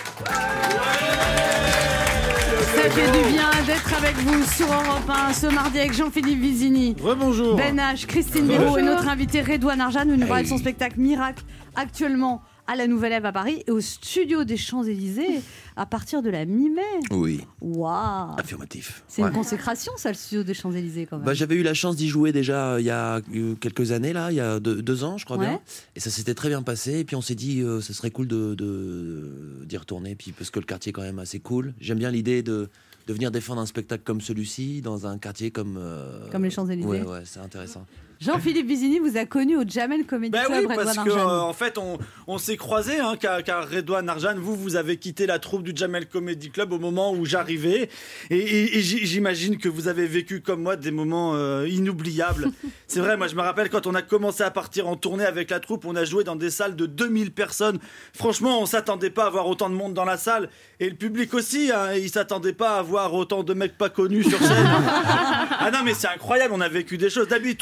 Ça fait du bien d'être avec vous sur Europe un ce mardi avec Jean-Philippe Vizini,
Rebonjour.
Ben H, Christine Béraud et notre invité Redouane Arjane, venu nous parler de son spectacle Miracle, actuellement à la Nouvelle Ève à Paris et au studio des Champs-Élysées à partir de la mi-mai.
Oui,
Waouh.
affirmatif.
C'est
Ouais.
une consécration, ça, le studio des Champs-Élysées, quand même.
Bah, j'avais eu la chance d'y jouer déjà euh, il y a euh, quelques années, là, il y a deux, deux ans, je crois
Ouais.
bien. Et ça s'était très bien passé. Et puis on s'est dit, euh, ce serait cool de, de, d'y retourner. Puis, parce que le quartier est quand même assez cool. J'aime bien l'idée de, de venir défendre un spectacle comme celui-ci dans un quartier comme. euh,
Comme les Champs-Élysées.
Ouais, ouais, c'est intéressant.
Jean-Philippe Vizini vous a connu au Jamel Comedy
Ben
Club,
oui,
Redouane
parce que
Arjane.
euh, en fait, on, on s'est croisés, hein, car, car Redouane Arjane, vous, vous avez quitté la troupe du Jamel Comedy Club au moment où j'arrivais, et, et- et j- j'imagine que vous avez vécu comme moi des moments euh, inoubliables. C'est vrai, moi je me rappelle quand on a commencé à partir en tournée avec la troupe, on a joué dans des salles de deux mille personnes. Franchement, on s'attendait pas à avoir autant de monde dans la salle, et le public aussi, hein, il s'attendait pas à voir autant de mecs pas connus sur scène. Ah non, mais c'est incroyable, on a vécu des choses. D'habitude, dans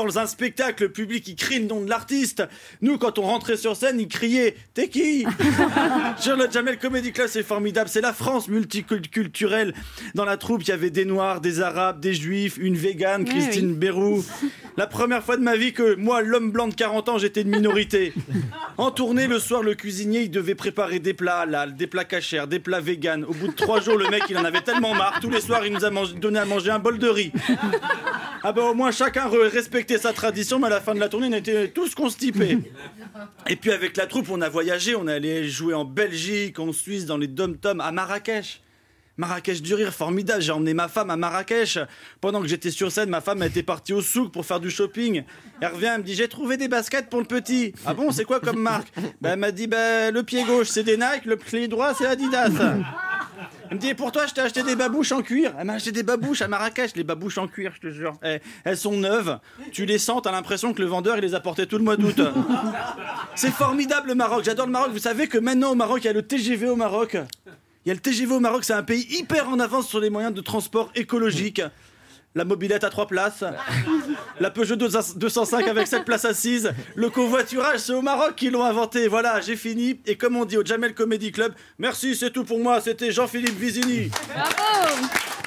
dans un spectacle, le public il crie le nom de l'artiste. Nous, quand on rentrait sur scène, ils criaient « T'es qui ?» Sur le Jamel Comedy Club, c'est formidable. C'est la France multiculturelle. Dans la troupe, il y avait des Noirs, des Arabes, des Juifs, une végane, Christine oui. Bérou. La première fois de ma vie que moi, l'homme blanc de quarante ans, j'étais une minorité. En tournée, le soir, le cuisinier, il devait préparer des plats halal, des plats cachers, des plats véganes. Au bout de trois jours, le mec, il en avait tellement marre. Tous les soirs, il nous a mangé, donné à manger un bol de riz. Ah ben au moins, chacun respectait sa tradition, mais à la fin de la tournée, on était tous constipés. Et puis avec la troupe, on a voyagé, on est allé jouer en Belgique, en Suisse, dans les dom-toms, à Marrakech. Marrakech du rire, formidable. J'ai emmené ma femme à Marrakech. Pendant que j'étais sur scène, ma femme était partie au souk pour faire du shopping. Elle revient, elle me dit, j'ai trouvé des baskets pour le petit. Ah bon, c'est quoi comme marque? Ben, elle m'a dit, ben, le pied gauche c'est des Nike, le pied droit c'est Adidas. Elle me dit, et pour toi je t'ai acheté des babouches en cuir. Elle m'a acheté des babouches à Marrakech, les babouches en cuir, je te jure. Elles, elles sont neuves, tu les sens, t'as l'impression que le vendeur il les a portées tout le mois d'août. C'est formidable le Maroc, j'adore le Maroc. Vous savez que maintenant au Maroc, il y a le T G V au Maroc. Il y a le T G V au Maroc, c'est un pays hyper en avance sur les moyens de transport écologiques. La mobilette à trois places, la Peugeot deux cent cinq avec sept places assises, le covoiturage, c'est au Maroc qu'ils l'ont inventé. Voilà, j'ai fini. Et comme on dit au Jamel Comedy Club, merci, c'est tout pour moi. C'était Jean-Philippe Vizini.
Bravo.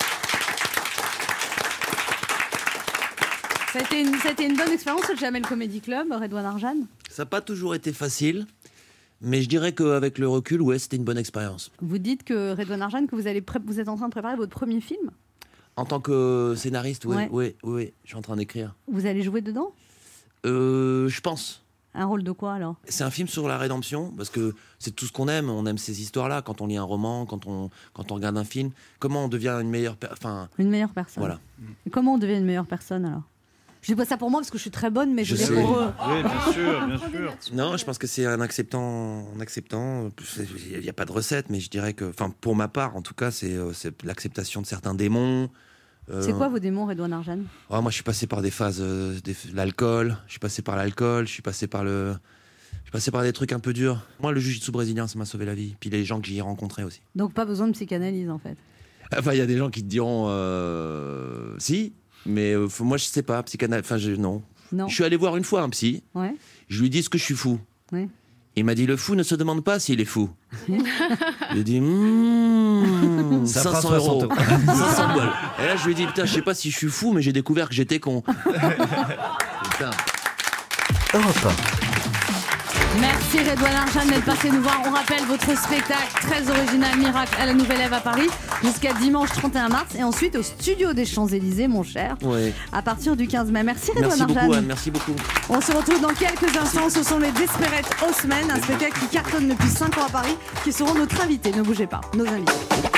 Ça a été une, ça a été une bonne expérience, le Jamel Comedy Club, Redouane Arjan?
Ça n'a pas toujours été facile. Mais je dirais qu'avec le recul, ouais, c'était une bonne expérience.
Vous dites que Redouane Arjan, que vous, allez pré- vous êtes en train de préparer votre premier film?
En tant que scénariste, oui,
ouais.
oui, oui, je suis en train d'écrire.
Vous allez jouer dedans?
euh, Je pense.
Un rôle de quoi alors?
C'est un film sur la rédemption, parce que c'est tout ce qu'on aime. On aime ces histoires-là, quand on lit un roman, quand on, quand on regarde un film. Comment on devient une meilleure personne enfin,
Une meilleure personne.
Voilà.
Et comment on devient une meilleure personne alors? Je dis pas ça pour moi parce que je suis très bonne, mais je, je veux dire pour eux.
Oui, bien sûr, bien sûr.
Non, je pense que c'est en acceptant, en acceptant. Il n'y a pas de recette, mais je dirais que, enfin, pour ma part, en tout cas, c'est, c'est l'acceptation de certains démons.
Euh, c'est quoi vos démons, Redouane Arjan?
Oh, moi, je suis passé par des phases, euh, des, l'alcool. Je suis passé par l'alcool. Je suis passé par le, je suis passé par des trucs un peu durs. Moi, le jiu-jitsu brésilien, ça m'a sauvé la vie. Puis les gens que j'y ai rencontrés aussi.
Donc pas besoin de psychanalyse en fait.
Enfin, il y a des gens qui te diront, euh, si. Mais euh, moi, je sais pas, psychanalyse. Enfin, je, non.
non.
Je suis allé voir une fois un psy.
Ouais.
Je lui dis ce que je suis fou.
Ouais.
Il m'a dit le fou ne se demande pas s'il est fou. J'ai dit mmh, cinq cents euros. cinq cents balles. Et là, je lui ai dit putain, je sais pas si je suis fou, mais j'ai découvert que j'étais con. Putain.
Europe
Merci Redouane Arjan d'être passé nous voir. On rappelle votre spectacle très original Miracle à la Nouvelle Ève à Paris jusqu'à dimanche trente et un mars et ensuite au studio des Champs-Élysées, mon cher,
ouais.
à partir du quinze mai. Merci Redouane
Merci
Arjan.
beaucoup Anne, merci beaucoup.
On se retrouve dans quelques instants. Ce sont les Desperate Housemen, un spectacle qui cartonne depuis cinq ans à Paris, qui seront notre invité. Ne bougez pas, nos invités.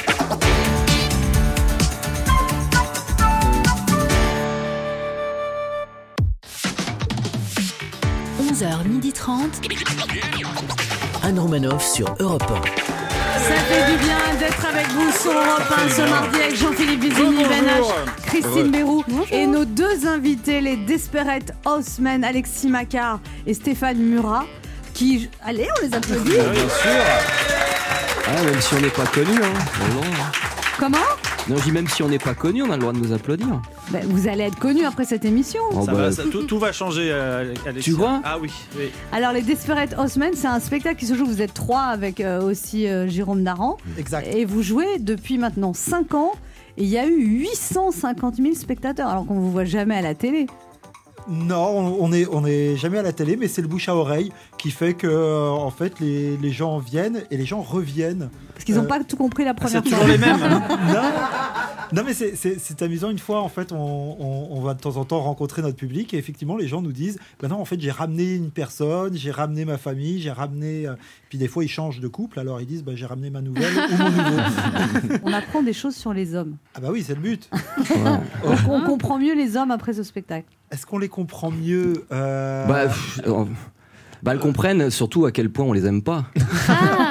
onze heures trente. Anne Romanoff sur Europe un.
Ça fait du bien d'être avec vous sur Europe un ce mardi avec Jean-Philippe Vizini, Ben H, Christine Bérou et nos deux invités, les Desperate Housemen, Alexis Macquart et Stéphane Murat, qui... Allez, on les applaudit.
Ah, bien sûr. Ah, même si on n'est pas connus. Hein. Non, non.
Comment ?
Non, je dis même si on n'est pas connu, on a le droit de nous applaudir.
Ben, vous allez être connus après cette émission.
Oh,
ça
bah,
va, ça, tout, tout va changer, euh, Alexis.
Tu vois ?
Ah oui, oui.
Alors, les Desperate Housemen, c'est un spectacle qui se joue. Vous êtes trois avec euh, aussi euh, Jérôme Daran.
Exact.
Et vous jouez depuis maintenant cinq ans. Et il y a eu huit cent cinquante mille spectateurs, alors qu'on ne vous voit jamais à la télé.
Non, on n'est on est jamais à la télé, mais c'est le bouche à oreille qui fait que euh, en fait, les, les gens viennent et les gens reviennent.
Parce qu'ils n'ont euh... pas tout compris la première
fois.
C'est
toujours les mêmes. Hein.
non, non, mais c'est, c'est, c'est amusant. Une fois, en fait, on, on, on va de temps en temps rencontrer notre public et effectivement, les gens nous disent bah non, en fait, j'ai ramené une personne, j'ai ramené ma famille, j'ai ramené. Euh... Puis des fois, ils changent de couple, alors ils disent bah, j'ai ramené ma nouvelle ou mon nouveau.
On apprend des choses sur les hommes.
Ah, bah oui, c'est le but.
Ouais. on, on comprend mieux les hommes après ce spectacle.
Est-ce qu'on les comprend mieux euh...
bah, pff, bah, elles comprennent surtout à quel point on les aime pas.
Ah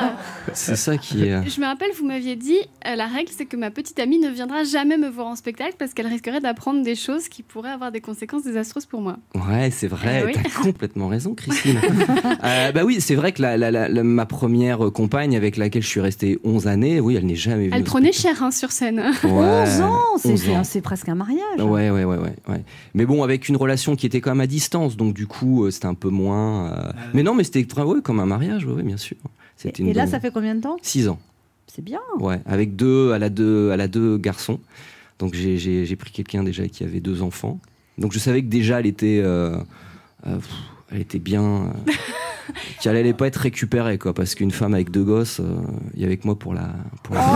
C'est ça qui est.
Je me rappelle, vous m'aviez dit, euh, la règle, c'est que ma petite amie ne viendra jamais me voir en spectacle parce qu'elle risquerait d'apprendre des choses qui pourraient avoir des conséquences désastreuses pour moi.
Ouais, c'est vrai,
Eh oui.
t'as complètement raison, Christine. euh, bah oui, c'est vrai que la, la, la, la- ma première compagne avec laquelle je suis resté onze années, oui, elle n'est jamais venue.
Elle
au
prenait cher hein, sur scène.
Ouais,
onze ans, c'est,
onze
c'est-
ans.
c'est presque un mariage.
Ouais, ouais, ouais, ouais, ouais. Mais bon, avec une relation qui était quand même à distance, donc du coup, euh, c'était un peu moins. euh, Mais non, mais c'était très- ouais, comme un mariage, ouais, ouais, bien sûr. C'était une
Et là,
bonne-
ça fait combien de temps?
Six ans.
C'est bien.
Ouais, avec deux, elle a deux, elle a deux garçons. Donc j'ai, j'ai, j'ai pris quelqu'un déjà qui avait deux enfants. Donc je savais que déjà elle était, euh, euh, pff, elle était bien, euh, qu'elle allait pas être récupérée quoi, parce qu'une femme avec deux gosses, euh, il y avait que moi pour la. Pour la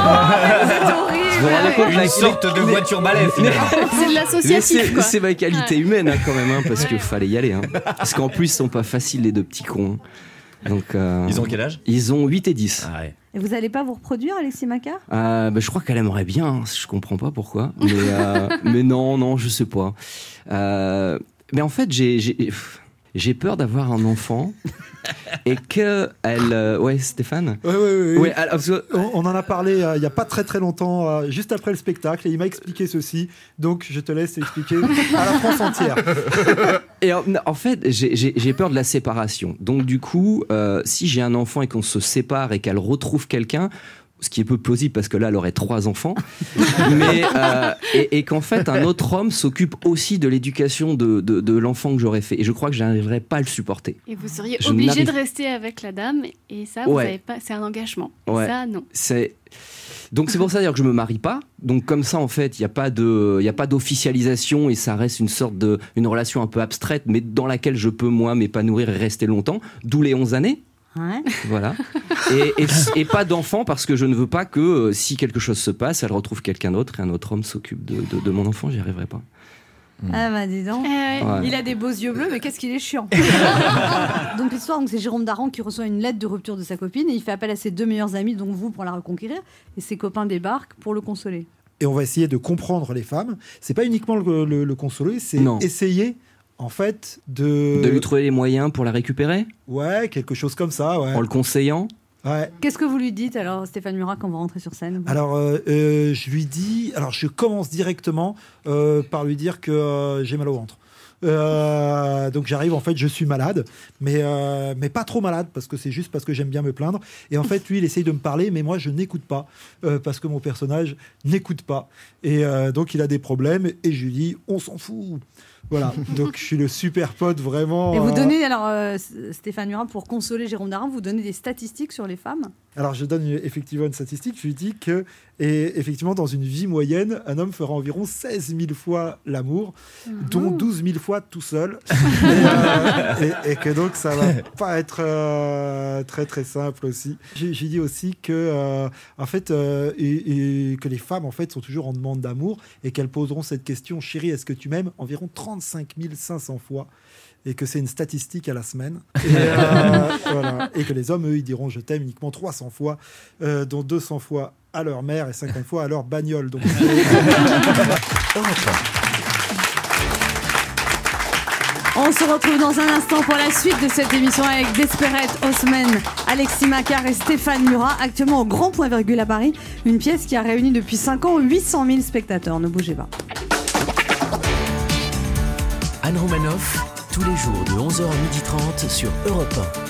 C'est
Vous vous rendez compte,
Une
la-
sorte de
les-
voiture balai, finalement.
C'est de
Mais
l'associatif,
c'est,
quoi.
c'est ma qualité
Ouais.
humaine hein, quand même, hein, parce qu'il fallait y aller. Hein. Parce qu'en plus, ils sont pas faciles les deux petits cons. Donc, euh,
Ils ont quel âge?
Ils ont huit et dix.
Ah ouais.
Et vous allez pas vous reproduire, Alexis Macquart?
Euh, bah, je crois qu'elle aimerait bien, hein, je comprends pas pourquoi. Mais, euh, mais non, non, je sais pas. Euh, mais en fait, j'ai, j'ai, j'ai peur d'avoir un enfant et que elle. euh, ouais, Stéphane.
Ouais, ouais, ouais,
Ouais, alors, parce que-
on, on en a parlé euh, il n'y a pas très très longtemps, euh, juste après le spectacle, et il m'a expliqué ceci. Donc je te laisse expliquer à la France entière.
Et en, en fait, j'ai, j'ai, j'ai peur de la séparation. Donc, du coup, euh, si j'ai un enfant et qu'on se sépare et qu'elle retrouve quelqu'un, ce qui est peu plausible parce que là, elle aurait trois enfants, mais euh, et, et qu'en fait, un autre homme s'occupe aussi de l'éducation de, de, de l'enfant que j'aurais fait. Et je crois que je n'arriverais pas à le supporter.
Et vous seriez
Je
obligé
n'arrive-
de rester avec la dame, et ça, vous
Ouais.
avez pas, c'est un engagement. Et
Ouais.
ça, non.
C'est donc c'est pour ça d'ailleurs que je me marie pas. Donc comme ça en fait, il y a pas de il y a pas d'officialisation et ça reste une sorte de une relation un peu abstraite mais dans laquelle je peux moi m'épanouir et rester longtemps, d'où les onze années.
Ouais.
Voilà. Et, et, et pas d'enfant parce que je ne veux pas que euh, si quelque chose se passe, elle retrouve quelqu'un d'autre et un autre homme s'occupe de, de, de mon enfant, j'y arriverai pas.
Ah bah dis donc.
Eh ouais.
Ouais.
Il a des beaux yeux bleus, mais qu'est-ce qu'il est chiant. Donc l'histoire, donc, c'est Jérôme Daran qui reçoit une lettre de rupture de sa copine et il fait appel à ses deux meilleurs amis, dont vous, pour la reconquérir. Et ses copains débarquent pour le consoler.
Et on va essayer de comprendre les femmes. C'est pas uniquement le, le- le consoler, c'est
Non.
essayer en fait de.
De lui trouver les moyens pour la récupérer
Ouais, quelque chose comme ça, ouais.
en le conseillant.
Ouais.
Qu'est-ce que vous lui dites alors, Stéphane Murat, quand vous rentrez sur scène?
Alors, euh, euh, je lui dis. Alors, je commence directement euh, par lui dire que euh, j'ai mal au ventre. Euh, donc j'arrive, en fait, je suis malade, mais, euh, mais pas trop malade, parce que c'est juste parce que j'aime bien me plaindre. Et en fait, lui, il essaye de me parler, mais moi, je n'écoute pas, euh, parce que mon personnage n'écoute pas. Et euh, donc, il a des problèmes, et je lui dis, on s'en fout. Voilà, donc je suis le super pote, vraiment.
Et vous
euh,
donnez, alors, euh, Stéphane Murat, pour consoler Jérôme Daran, vous donnez des statistiques sur les femmes?
Alors, je donne une- effectivement une statistique. Je lui dis que, et effectivement, dans une vie moyenne, un homme fera environ seize mille fois l'amour, dont douze mille fois tout seul. et, euh, et- et que donc, ça va pas être euh, très, très simple aussi. J'ai j'ai dit aussi que, euh, en fait, euh, et, et que les femmes, en fait, sont toujours en demande d'amour et qu'elles poseront cette question, chérie, est-ce que tu m'aimes, environ trente-cinq mille cinq cents fois. Et que c'est une statistique à la semaine. Et, euh, voilà. Et que les hommes, eux, ils diront je t'aime uniquement trois cents fois, euh, dont deux cents fois à leur mère et cinquante fois à leur bagnole. Donc,
On se retrouve dans un instant pour la suite de cette émission avec Desperate Housemen, Alexis Macquart et Stéphane Murat, actuellement au Grand Point Virgule à Paris, une pièce qui a réuni depuis cinq ans huit cent mille spectateurs. Ne bougez pas.
Anne Romanoff, tous les jours de onze heures à midi trente sur Europe un.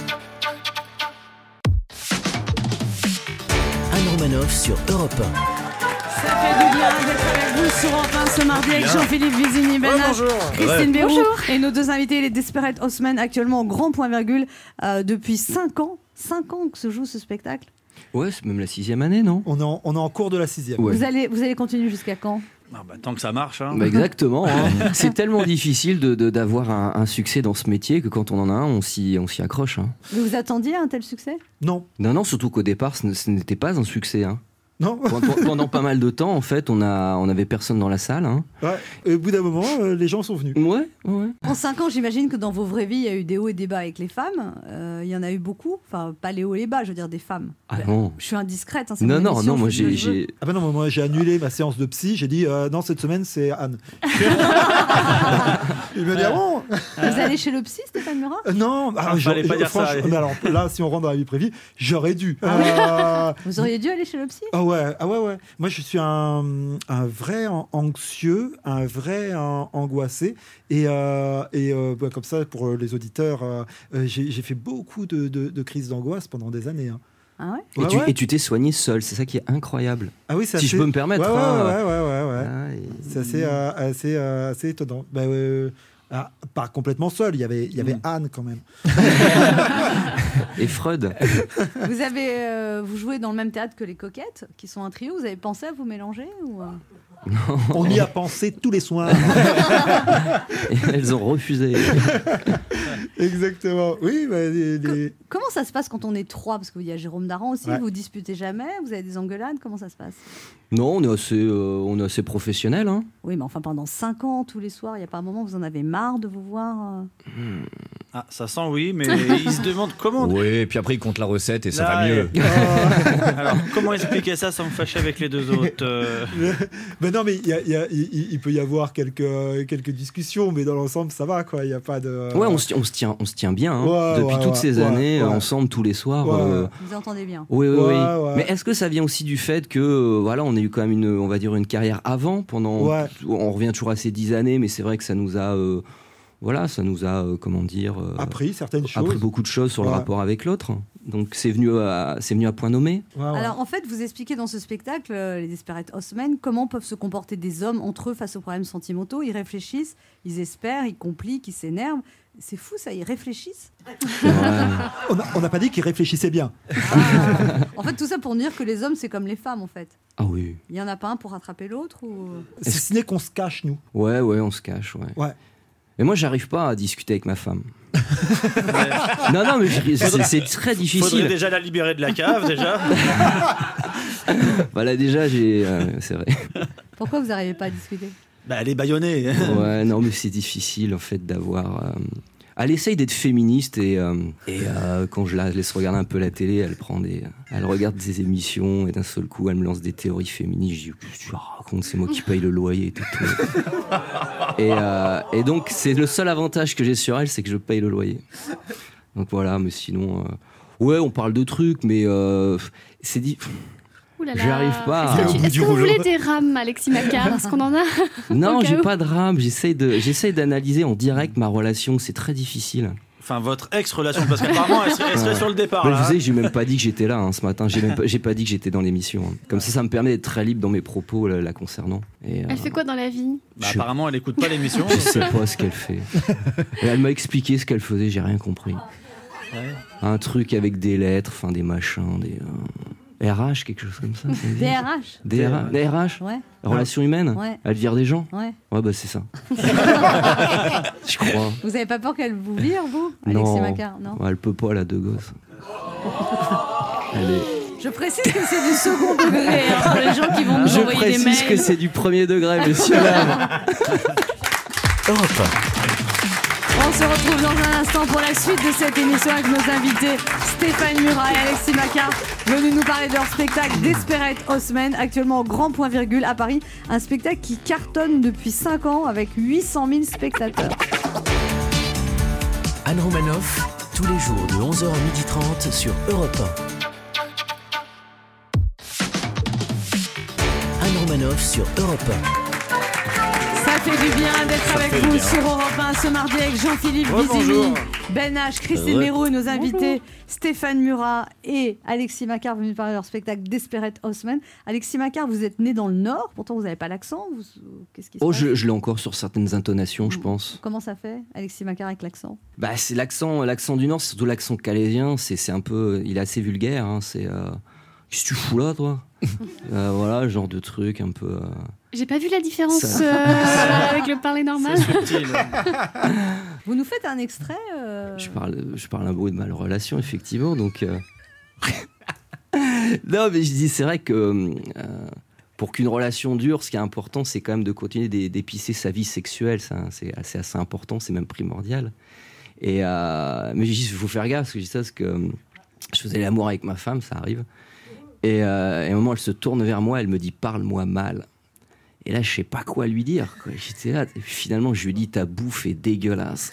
Anne Romanoff sur Europe un.
Ça fait du bien d'être avec vous sur Europe un ce mardi avec Jean-Philippe Vizini, Ben H, Christine
Ouais.
Béroux
Bonjour.
et nos deux invités, les Desperate Housemen, actuellement au Grand Point Virgule euh, depuis cinq ans. cinq ans que se joue ce spectacle.
Ouais, c'est même la sixième année, non?
on, est en, on est en cours de la sixième.
Ouais.
Vous, allez, vous allez continuer jusqu'à quand?
Ah bah, tant que ça marche. Hein.
Bah exactement. hein. C'est tellement difficile de, de- d'avoir un, un succès dans ce métier que quand on en a un, on s'y, on s'y accroche. hein.
Vous vous attendiez à un tel succès?
Non,
Non, non, surtout qu'au départ, ce, n- ce n'était pas un succès. hein.
non.
Pendant, pendant pas mal de temps, en fait, on a, on avait personne dans la salle. hein.
Ouais. Et au bout d'un moment, euh, les gens sont venus.
Ouais, ouais.
En cinq ans, j'imagine que dans vos vraies vies, il y a eu des hauts et des bas avec les femmes. Euh, il y en a eu beaucoup. Enfin, pas les hauts et les bas, je veux dire des femmes.
Ah non.
Je suis indiscète. Hein, c'est
Non,
mon
non,
émission,
non, moi
je fais ce que
j'ai,
je veux.
j'ai-
Ah ben non, moi j'ai annulé ma séance de psy. J'ai dit euh, non, cette semaine c'est Anne. Il me dit ah bon.
Vous allez chez le psy, Stéphane Murat?
Euh, Non,
Ah,
alors,
fallait
je-
pas dire ça.
franchement, mais alors là, si on rentre dans la vie privée, j'aurais dû.
Ah
Euh,
Vous auriez dû aller chez le psy?
Ah ouais, ah ouais, ouais. Moi, je suis un, un vrai an- anxieux, un vrai an- angoissé. Et, euh, et euh, bah, comme ça, pour les auditeurs, euh, euh, j'ai j'ai fait beaucoup de, de- de crises d'angoisse pendant des années. hein.
Ah ouais?
Et
Ouais,
tu
ouais.
et tu t'es soigné seul, c'est ça qui est incroyable.
Ah oui, c'est
Si
assez-
je peux me permettre.
Ouais, ouais,
hein,
ouais, ouais, ouais, ouais.
ah, et-
C'est assez, euh, assez, euh, assez étonnant. Bah, euh, ah, pas complètement seul, il y avait, il y avait
Mm.
Anne quand même.
Et Freud.
Vous avez, euh, vous jouez dans le même théâtre que les Coquettes, qui sont un trio. Vous avez pensé à vous mélanger ou euh
On y a pensé tous les soirs.
Et elles ont refusé.
Exactement. Oui, bah, les- les-
Comment ça se passe quand on est trois? Parce qu'il y a Jérôme Daran aussi.
Ouais.
Vous disputez jamais? Vous avez des engueulades? Comment ça se passe?
Non, on est assez, euh, on est assez professionnels. Hein.
Oui, mais enfin pendant cinq ans, tous les soirs, il n'y a pas un moment où vous en avez marre de vous voir euh
Ah, ça sent oui, mais il se demande comment.
Oui, et puis après, il compte la recette et ça
Là,
va mieux.
et- Alors, comment expliquer ça sans me fâcher avec les deux autres euh
Ben non, mais il y a- il y a- il- il peut y avoir quelques, quelques discussions, mais dans l'ensemble, ça va, quoi. Il n'y a pas de.
Ouais, on se, tient- on se tient, on se tient bien. hein.
Ouais,
Depuis
ouais,
toutes
ouais,
ces
ouais,
années,
ouais.
ensemble tous les soirs.
Ouais.
euh,
Vous entendez bien?
Oui, oui,
Ouais,
oui.
ouais.
Mais est-ce que ça vient aussi du fait que, euh, voilà, on a eu quand même une, on va dire, une carrière avant, pendant,
Ouais.
on revient toujours à ces dix années, mais c'est vrai que ça nous a, euh, voilà, ça nous a, euh, comment dire, euh,
Appris certaines choses.
appris beaucoup de choses sur le
Ouais.
rapport avec l'autre. Donc c'est venu à, c'est venu à point nommé.
Ouais, ouais.
Alors en fait, vous expliquez dans ce spectacle, euh, les Desperate Housemen, comment peuvent se comporter des hommes entre eux face aux problèmes sentimentaux. Ils réfléchissent, ils espèrent, ils compliquent, ils s'énervent. C'est fou ça, ils réfléchissent.
On n'a on n'a pas dit qu'ils réfléchissaient bien.
En fait, tout ça pour dire que les hommes, c'est comme les femmes en fait.
Ah oui.
Il y en a pas un pour rattraper l'autre ou...
Si ce n'est qu'on se cache, nous.
Ouais, ouais, on se cache, ouais.
Ouais.
Mais moi, j'arrive pas à discuter avec ma femme. non, non, mais je- c'est c'est très
Faudrait
difficile.
déjà la libérer de la cave, déjà.
Voilà, déjà, j'ai, euh, c'est vrai.
Pourquoi vous n'arrivez pas à discuter?
Bah, elle est baïonnée.
Ouais, non, mais c'est difficile en fait d'avoir. euh, Elle essaye d'être féministe et, euh, et euh, quand je la laisse regarder un peu la télé, elle prend des, elle regarde des émissions et d'un seul coup, elle me lance des théories féministes. Je dis, qu'est-ce que tu racontes, c'est moi qui paye le loyer et tout. tout. et, euh, et donc, c'est le seul avantage que j'ai sur elle, c'est que je paye le loyer. Donc voilà, mais sinon, euh, ouais, on parle de trucs, mais euh, c'est dit.
Ouh là là.
J'y arrive pas.
Est-ce que,
Au
tu-
bout
est-ce
du
que vous
rouleau.
voulez des rames, Alexis Macquart? Est-ce qu'on en a?
Non,
Au cas
j'ai
où.
pas de drame. J'essaye de, j'essaye d'analyser en direct ma relation. C'est très difficile.
Enfin, votre ex-relation, parce qu'apparemment, elle serait, elle serait
Ouais.
sur le départ.
Bah,
là.
vous savez, j'ai même pas dit que j'étais là hein, ce matin. J'ai même pas, j'ai pas dit que j'étais dans l'émission. hein. Comme ça, ça me permet d'être très libre dans mes propos la, la concernant. Et, euh,
Elle fait quoi dans la vie?
Bah, apparemment, elle écoute pas l'émission.
je
donc,
sais
euh,
pas ce qu'elle fait. Et elle m'a expliqué ce qu'elle faisait. J'ai rien compris. Un truc avec des lettres, enfin des machins, des euh, R H, quelque chose comme ça. ça me dit.
Des R H?
Des R H. Des R H.
Ouais.
Relations humaines.
Ouais.
Elle vire des gens.
Ouais.
Ouais, bah c'est ça. Je crois.
Vous avez pas peur qu'elle vous vire, vous, Alexis
Non.
Macquart? Non.
Ouais, elle peut pas, elle a deux gosses. Elle est-
Je précise que c'est du second degré hein, pour les gens qui vont nous
Je
envoyer des
précise
mails.
que c'est du premier degré, monsieur dames.
Europe
On se retrouve dans un instant pour la suite de cette émission avec nos invités Stéphane Murat et Alexis Macquart, venus nous parler de leur spectacle Desperate Housemen, actuellement au Grand Point Virgule à Paris. Un spectacle qui cartonne depuis cinq ans avec huit cent mille spectateurs.
Anne Romanoff, tous les jours de onze heures à midi trente sur Europe un. Anne Romanoff sur Europe un.
Ça fait du bien d'être
Ça
avec
fait
vous
bien.
sur Europe un ce mardi avec Jean-Philippe
Rebonjour.
Vizini, Ben H, Christine
Re-
Mérou et nos invités Stéphane Murat et Alexis Macquart venus parler de leur spectacle Desperate Housemen. Alexis Macquart, vous êtes né dans le Nord, pourtant vous n'avez pas l'accent. Vous... Qu'est-ce qui se
Oh,
passe
je, je l'ai encore sur certaines intonations, je pense.
Comment ça fait, Alexis Macquart avec l'accent?
Bah, c'est l'accent, l'accent du Nord, c'est surtout l'accent calésien. C'est, c'est un peu, il est assez vulgaire. Hein, c'est, euh, qu'est-ce que tu fous là, toi euh, Voilà, genre de truc un peu. euh,
J'ai pas vu la différence
Ça-
euh, avec le parler normal.
Vous nous faites un extrait euh,
Je parle, je parle un peu de ma relation, effectivement. Donc, euh, non, mais je dis, c'est vrai que euh, pour qu'une relation dure, ce qui est important, c'est quand même de continuer d'é- d'épicer sa vie sexuelle. Ça, c'est assez, assez important, c'est même primordial. Et euh, mais je dis, il faut faire gaffe, parce que je dis ça, parce que euh, je faisais l'amour avec ma femme, ça arrive. Et, euh, et à un moment, elle se tourne vers moi, elle me dit, parle-moi mal. Et là, je sais pas quoi lui dire, quoi. J'étais là, et finalement, je lui dis, ta bouffe est dégueulasse.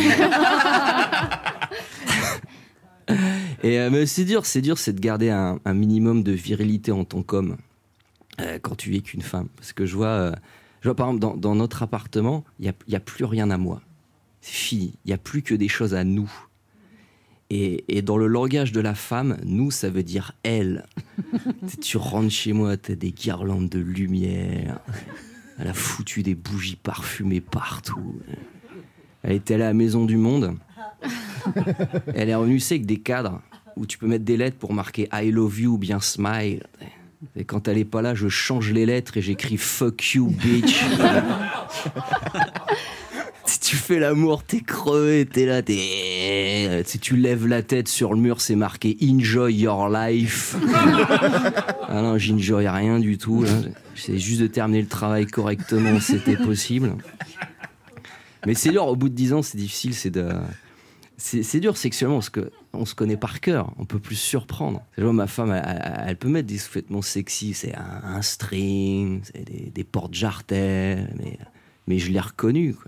Et euh, mais c'est dur, c'est dur, c'est de garder un, un minimum de virilité en tant qu'homme euh, quand tu vis qu'une femme. Parce que je vois, euh, je vois par exemple dans, dans notre appartement, il y a, y a plus rien à moi. C'est fini. Il y a plus que des choses à nous. Et, et dans le langage de la femme, nous, ça veut dire elle. Tu rentres chez moi, t'as des guirlandes de lumière. Elle a foutu des bougies parfumées partout. Elle était allée à la Maison du Monde. Elle est revenue, c'est avec des cadres où tu peux mettre des lettres pour marquer I love you ou bien smile. Et quand elle est pas là, je change les lettres et j'écris fuck you, bitch. Si tu fais l'amour, t'es crevé, t'es là, t'es... Si tu lèves la tête sur le mur, c'est marqué enjoy your life. Ah non, j'enjoy rien du tout. Là. J'essaie juste de terminer le travail correctement, c'était possible. Mais c'est dur, au bout de dix ans, c'est difficile, c'est de... C'est, c'est dur sexuellement parce qu'on se connaît par cœur, on peut plus se surprendre. Je vois ma femme, elle, elle, elle peut mettre des sous-vêtements sexy, c'est un, un string, c'est des, des porte-jartelles, mais, mais je l'ai reconnu, quoi.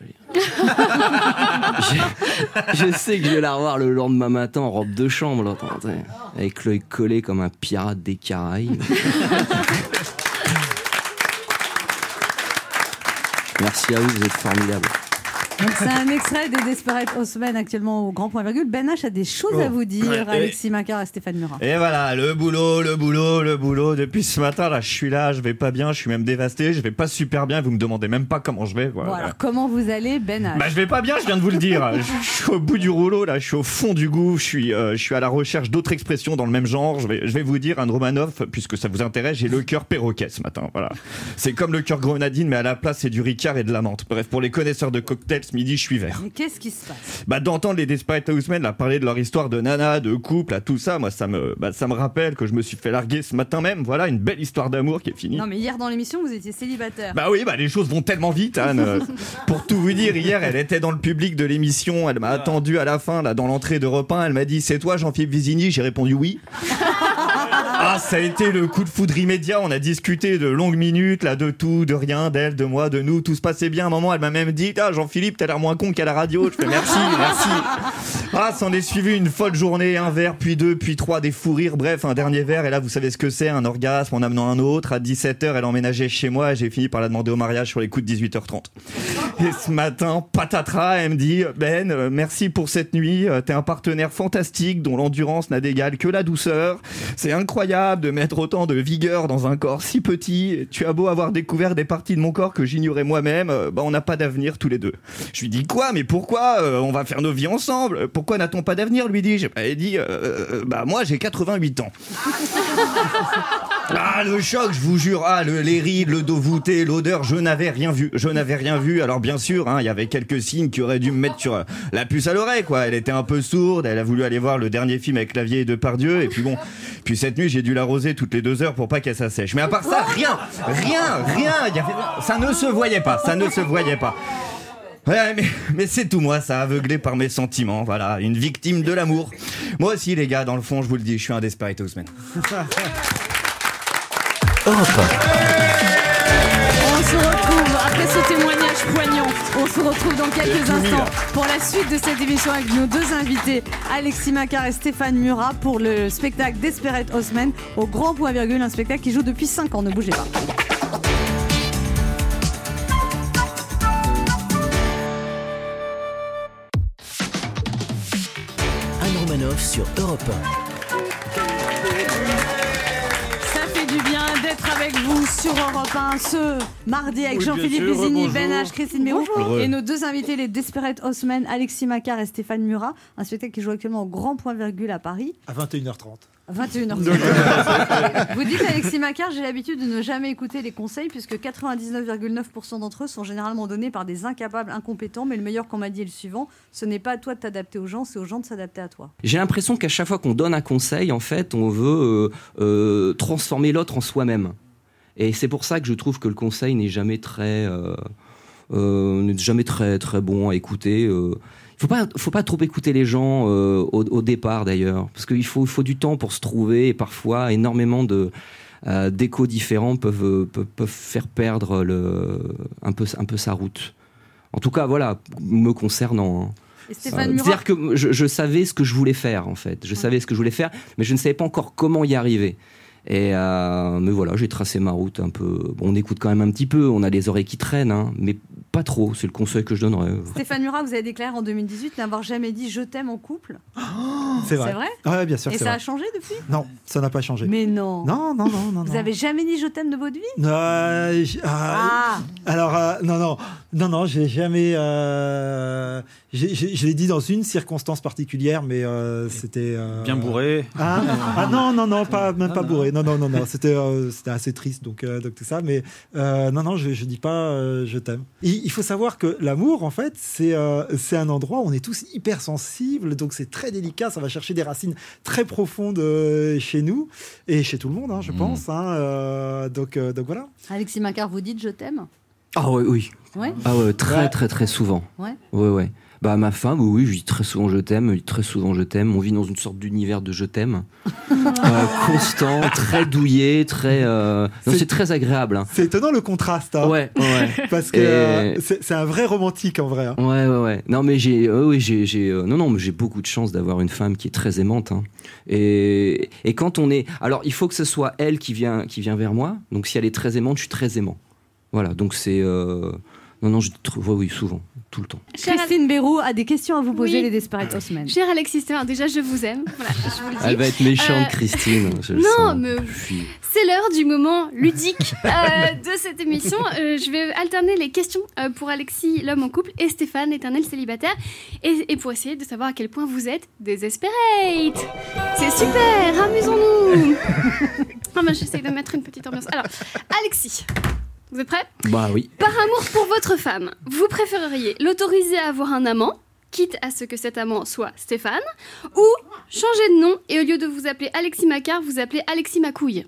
je, je sais que je vais la revoir le lendemain matin en robe de chambre, là, avec l'œil collé comme un pirate des Caraïbes. Merci à vous, vous êtes formidables.
Donc c'est un extrait des Desperate Housemen actuellement au grand point virgule. Ben H a des choses
Oh.
à vous dire,
Ouais,
Alexis Macquart et Stéphane Murat.
Et voilà, le boulot, le boulot, le boulot. Depuis ce matin, là, je suis là, je vais pas bien, je suis même dévasté, je vais pas super bien. Vous me demandez même pas comment je vais. Voilà.
Bon, alors comment vous allez, Ben H?
Bah, je vais pas bien, je viens de vous le dire. Je, je suis au bout du rouleau, là, je suis au fond du gouffre, je suis, euh, je suis à la recherche d'autres expressions dans le même genre. Je vais, je vais vous dire, Anne Romanoff, puisque ça vous intéresse, j'ai le cœur perroquet ce matin. Voilà. C'est comme le cœur grenadine, mais à la place, c'est du Ricard et de la menthe. Bref, pour les connaisseurs de cocktails, ce midi, je suis vert.
Mais qu'est-ce qui se passe?
Bah, d'entendre les Desperate Housemen là, parler de leur histoire de nana, de couple, à tout ça, moi, ça me, bah, ça me rappelle que je me suis fait larguer ce matin même. Voilà, une belle histoire d'amour qui est finie.
Non mais hier dans l'émission vous étiez célibataire.
Bah oui, bah les choses vont tellement vite, Anne. Euh, Pour tout vous dire, hier, elle était dans le public de l'émission. Elle m'a attendu à la fin, là, dans l'entrée d'Europe un. Elle m'a dit, c'est toi, Jean-Philippe Vizini? J'ai répondu oui. Ah, ça a été le coup de foudre immédiat. On a discuté de longues minutes, là, de tout, de rien, d'elle, de moi, de nous. Tout se passait bien. À un moment, elle m'a même dit, ah, Jean-Philippe, t'as l'air moins con qu'à la radio. Je fais merci, merci. Ah, s'en est suivi une folle journée, un verre, puis deux, puis trois, des fous rires. Bref, un dernier verre. Et là, vous savez ce que c'est, un orgasme en amenant un autre. À dix-sept heures, elle emménageait chez moi. Et j'ai fini par la demander au mariage sur les coups de dix-huit heures trente. Et ce matin, patatras, elle me dit, Ben, euh, merci pour cette nuit. Euh, T'es un partenaire fantastique dont l'endurance n'a d'égal que la douceur. C'est incroyable de mettre autant de vigueur dans un corps si petit. Tu as beau avoir découvert des parties de mon corps que j'ignorais moi-même, euh, bah on n'a pas d'avenir tous les deux. Je lui dis quoi? Mais pourquoi? Euh, On va faire nos vies ensemble. Pourquoi n'a-t-on pas d'avenir? Lui dis-je. Elle dit, euh, euh, bah moi j'ai quatre-vingt-huit ans. Ah, le choc, je vous jure. Ah, le, les rides, le dos voûté, l'odeur, je n'avais rien vu. Je n'avais rien vu. Alors bien sûr, hein, il y avait quelques signes qui auraient dû me mettre sur euh, la puce à l'oreille, quoi. Elle était un peu sourde. Elle a voulu aller voir le dernier film avec Clavier et Depardieu. Et puis bon, puis cette nuit, j'ai dû l'arroser toutes les deux heures pour pas qu'elle s'assèche. Mais à part ça, rien, rien, rien. Il y avait... Ça ne se voyait pas. Ça ne se voyait pas. Ouais, mais, mais c'est tout moi, ça, aveuglé par mes sentiments. Voilà, une victime de l'amour. Moi aussi, les gars, dans le fond, je vous le dis, je suis un Desperate Houseman.
On se retrouve après ce témoignage poignant. On se retrouve dans quelques instants pour la suite de cette émission avec nos deux invités, Alexis Macquart et Stéphane Murat, pour le spectacle Desperate Housemen au grand point virgule, un spectacle qui joue depuis cinq ans. Ne bougez pas.
Anne Romanoff sur Europe un.
Ça fait du bien d'être avec vous sur Europe un ce mardi avec
Oui,
Jean-Philippe
bien sûr,
Vizini,
bonjour.
Ben H, Christine Béroux
Bonjour.
et nos deux invités, les Desperate Housemen, Alexis Macquart et Stéphane Murat. Un spectacle qui joue actuellement au grand point virgule à Paris.
À vingt et une heures trente.
vingt et une heures trente. Vous dites, Alexis Macquart, j'ai l'habitude de ne jamais écouter les conseils puisque quatre-vingt-dix-neuf virgule neuf pour cent d'entre eux sont généralement donnés par des incapables incompétents. Mais le meilleur qu'on m'a dit est le suivant: ce n'est pas à toi de t'adapter aux gens, c'est aux gens de s'adapter à toi.
J'ai l'impression qu'à chaque fois qu'on donne un conseil, en fait, on veut euh, euh, transformer l'autre en soi-même. Et c'est pour ça que je trouve que le conseil n'est jamais très, euh, euh, n'est jamais très, très bon à écouter. Euh. Il faut pas, faut pas trop écouter les gens euh, au, au départ d'ailleurs, parce qu'il faut, il faut du temps pour se trouver et parfois énormément de, euh, d'échos différents peuvent, euh, peuvent, peuvent faire perdre le, un, peu, un peu sa route. En tout cas, voilà, me concernant. Hein.
Et Stéphane
Euh,
Murat
C'est-à-dire que je, je savais ce que je voulais faire, en fait. Je
Ouais.
savais ce que je voulais faire, mais je ne savais pas encore comment y arriver. Et euh, mais voilà, j'ai tracé ma route un peu. Bon, on écoute quand même un petit peu, on a les oreilles qui traînent, hein, mais pas trop. C'est le conseil que je donnerais.
Stéphane Murat, vous avez déclaré en deux mille dix-huit n'avoir jamais dit je t'aime en couple.
C'est vrai.
C'est vrai
Ouais, bien sûr.
Et
c'est
ça
vrai.
a changé depuis?
Non, ça n'a pas changé.
Mais non.
Non, non, non, non.
Vous
non.
avez jamais dit je t'aime de votre vie?
Euh, j-
Ah.
ah, Alors, euh, non, non, non, non, j'ai jamais. Euh, j'ai- j'ai- je l'ai dit dans une circonstance particulière, mais euh, c'était. euh,
Bien bourré.
Ah, ah non, non, non, pas, même pas bourré. Non, non, non, non. C'était, euh, c'était assez triste, donc, euh, donc tout ça. Mais euh, non, non, je, je dis pas euh, je t'aime. Il, il faut savoir que l'amour, en fait, c'est, euh, c'est un endroit où on est tous hyper sensibles, donc c'est très délicat. Ça va chercher des racines très profondes euh, chez nous et chez tout le monde, hein, je pense. Hein, euh, donc, euh, donc voilà.
Alexis Macquart, vous dites je t'aime?
Ah ouais, oui.
Ouais.
Ah ouais, très
Ouais.
très très souvent.
Ouais.
Ouais, ouais. Bah, ma femme, oui, je dis très souvent je t'aime, je dis très souvent je t'aime. On vit dans une sorte d'univers de je t'aime. Euh, constant, très douillet, très. euh, non,
C'est-
c'est très agréable. Hein.
C'est étonnant le contraste, hein,
Ouais, ouais.
parce que
Et-
euh, c'est, c'est un vrai romantique en vrai. hein.
Ouais, ouais, ouais. Non, mais j'ai, euh, oui, j'ai, j'ai, euh, non, non, mais j'ai beaucoup de chance d'avoir une femme qui est très aimante. Hein. Et, et quand on est, alors, il faut que ce soit elle qui vient, qui vient vers moi. Donc, si elle est très aimante, je suis très aimant. Voilà. Donc c'est, euh, non, non, je trouve, ouais, oui, souvent, tout le temps.
Cher,
Christine Béroux a des questions à vous poser,
Oui.
les Desperate Housemen.
cher Alexis Stéphane, déjà je vous aime. Voilà, je vous le dis.
Elle va être méchante,
Euh,
Christine. Je le
non,
sens.
mais-
Je suis-
C'est l'heure du moment ludique euh, de cette émission. Euh, je vais alterner les questions euh, pour Alexis, l'homme en couple, et Stéphane, l'éternel célibataire, et, et pour essayer de savoir à quel point vous êtes désespérate. C'est super, amusons-nous. Ah ben, j'essaie de mettre une petite ambiance. Alors, Alexis, vous êtes prêts?
Bah oui.
Par amour pour votre femme, vous préféreriez l'autoriser à avoir un amant, quitte à ce que cet amant soit Stéphane, ou changer de nom et au lieu de vous appeler Alexis Macquart, vous appelez Alexis Macouille?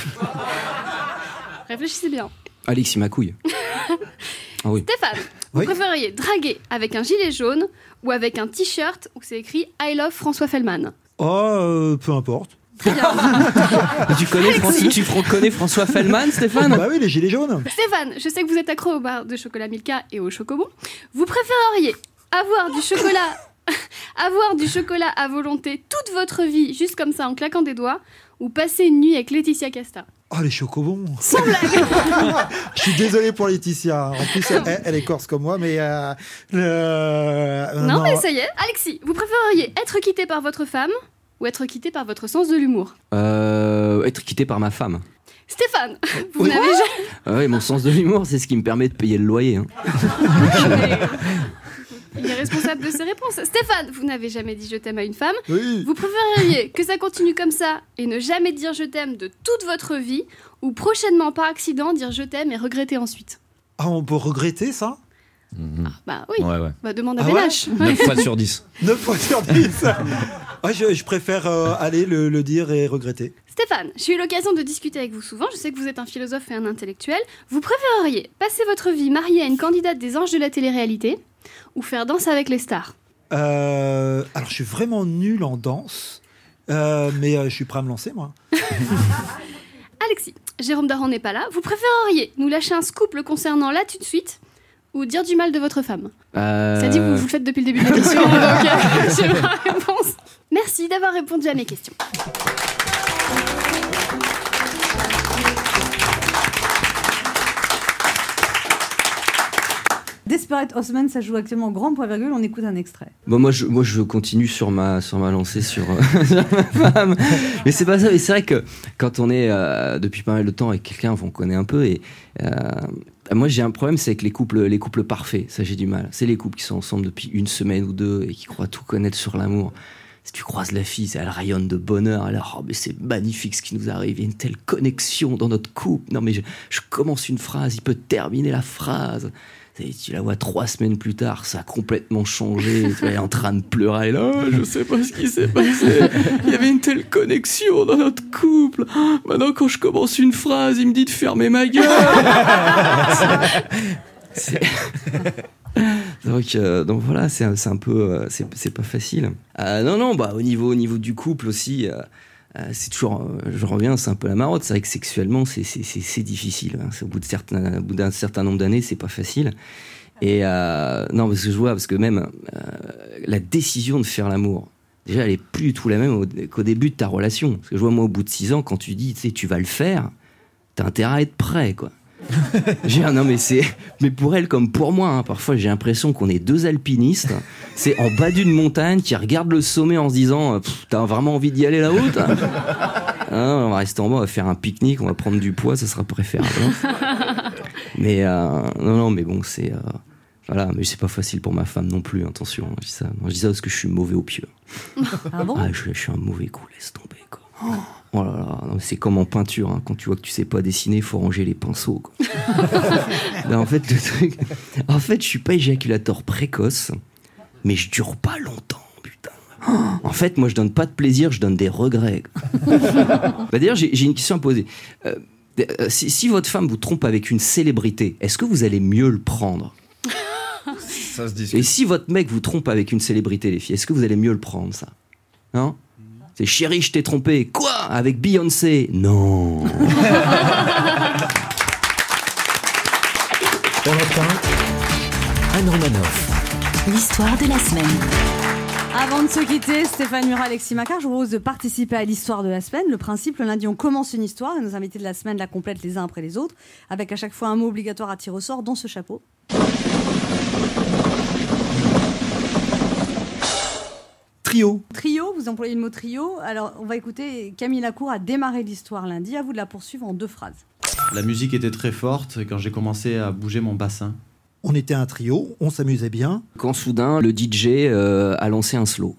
Réfléchissez bien.
Alexis Macouille. Ah oui.
Stéphane, vous
Oui.
préfériez draguer avec un gilet jaune ou avec un t-shirt où c'est écrit I love François Fellman?
Oh, euh, peu importe.
Très bien.
Tu connais, Francis, tu fr- connais François Fellman, Stéphane?
Bah oui, les gilets jaunes.
Stéphane, je sais que vous êtes accro aux barres de chocolat Milka et au chocobon. Vous préféreriez avoir du chocolat, avoir du chocolat à volonté toute votre vie, juste comme ça en claquant des doigts, ou passer une nuit avec Laetitia Casta?
Oh, les chocobons.
Sans blague.
Je suis désolé pour Laetitia. En plus, elle, elle est corse comme moi, mais. euh, le-
Non, mais ça y est. Alexis, vous préféreriez être quitté par votre femme ou être quitté par votre sens de l'humour?
Euh, être quitté par ma femme.
Stéphane, vous
Oui.
n'avez jamais...
Ah ouais, mon sens de l'humour, c'est ce qui me permet de payer le loyer. Hein.
Il est responsable de ses réponses. Stéphane, vous n'avez jamais dit je t'aime à une femme.
Oui.
Vous préféreriez que ça continue comme ça et ne jamais dire je t'aime de toute votre vie, ou prochainement par accident dire je t'aime et regretter ensuite?
Ah, on peut regretter ça?
Bah oui,
Ouais, ouais.
bah demande à
Ah
Ben
ouais
H.
neuf fois sur dix.
neuf fois sur dix. Ouais, je, je préfère euh, aller le, le dire et regretter.
Stéphane, j'ai eu l'occasion de discuter avec vous souvent, je sais que vous êtes un philosophe et un intellectuel. Vous préféreriez passer votre vie mariée à une candidate des anges de la télé-réalité ou faire Danse avec les stars?
Euh, alors, je suis vraiment nul en danse, euh, mais euh, je suis prêt à me lancer, moi.
Alexis, Jérôme Daron n'est pas là. Vous préféreriez nous lâcher un scoop le concernant là tout de suite ou dire du mal de votre femme?
Euh,
Ça dit, vous, vous le faites depuis le début de l'émission, donc euh, j'ai ma réponse. Merci d'avoir répondu à mes questions.
Desperate Housemen, ça joue actuellement au grand point virgule. On écoute un extrait.
Bon, moi, je, moi, je continue sur ma, sur ma lancée sur, euh, sur ma femme. Mais c'est pas ça. Mais c'est vrai que quand on est euh, depuis pas mal de temps avec quelqu'un, on connaît un peu. Et euh, moi, j'ai un problème, c'est avec les couples, les couples parfaits. Ça, j'ai du mal. C'est les couples qui sont ensemble depuis une semaine ou deux et qui croient tout connaître sur l'amour. Si tu croises la fille, elle rayonne de bonheur. Alors, oh, mais c'est magnifique ce qui nous arrive. Il y a une telle connexion dans notre couple. Non, mais je, je commence une phrase, il peut terminer la phrase. Et tu la vois trois semaines plus tard, ça a complètement changé. Tu es en train de pleurer. Là, oh, je sais pas ce qui s'est passé. Il y avait une telle connexion dans notre couple. Oh, maintenant, quand je commence une phrase, il me dit de fermer ma gueule. C'est... Donc, euh, donc voilà, c'est, c'est un peu, euh, c'est, c'est pas facile. Euh, non, non, bah au niveau, au niveau du couple aussi. Euh, euh, c'est toujours, euh, je reviens, c'est un peu la marotte. C'est vrai que sexuellement, c'est, c'est, c'est, c'est difficile. Hein. C'est au bout de certains, au bout d'un certain nombre d'années, c'est pas facile. Et euh, non, parce que je vois, parce que même euh, la décision de faire l'amour, déjà, elle est plus du tout la même au, qu'au début de ta relation. Parce que je vois, moi, au bout de six ans, quand tu dis, tu sais, tu vas le faire, t'as intérêt à être prêt, quoi. J'ai un, non, mais c'est, mais pour elle comme pour moi, hein, parfois j'ai l'impression qu'on est deux alpinistes, c'est en bas d'une montagne qui regardent le sommet en se disant, t'as vraiment envie d'y aller là-haut, hein, on va rester en bas, on va faire un pique-nique, on va prendre du poids, ça sera préférable. Hein. Mais euh, non, non, mais bon, c'est euh, voilà, mais c'est pas facile pour ma femme non plus. Attention, je dis ça, non, je dis ça parce que je suis mauvais au pieu.
Ah bon?
Ah, je, je suis un mauvais coup, laisse tomber, quoi. Oh. Oh là là, non, c'est comme en peinture, hein. Quand tu vois que tu sais pas dessiner, faut ranger les pinceaux, quoi. Non, en fait, le truc, en fait, je suis pas éjaculateur précoce, mais je dure pas longtemps, putain. Oh, en fait, moi, je donne pas de plaisir, je donne des regrets. Bah, d'ailleurs, j'ai, j'ai une question à poser. Euh, euh, si, si votre femme vous trompe avec une célébrité, est-ce que vous allez mieux le prendre?
Ça se discute.
Et si votre mec vous trompe avec une célébrité, les filles, est-ce que vous allez mieux le prendre, ça? Non? C'est chérie, je t'ai trompé. Quoi? Avec Beyoncé? Non.
Europe un, Anne Romanoff.
L'histoire de la semaine.
Avant de se quitter, Stéphane Murat, Alexis Macquart, je vous propose de participer à l'histoire de la semaine. Le principe, le lundi, on commence une histoire et nos invités de la semaine la complètent les uns après les autres, avec à chaque fois un mot obligatoire à tirer au sort dans ce chapeau.
Trio.
Trio, vous employez le mot trio. Alors, on va écouter Camille Lacour a démarré l'histoire lundi. À vous de la poursuivre en deux phrases.
La musique était très forte quand j'ai commencé à bouger mon bassin.
On était un trio, on s'amusait bien.
Quand soudain, le D J euh, a lancé un slow.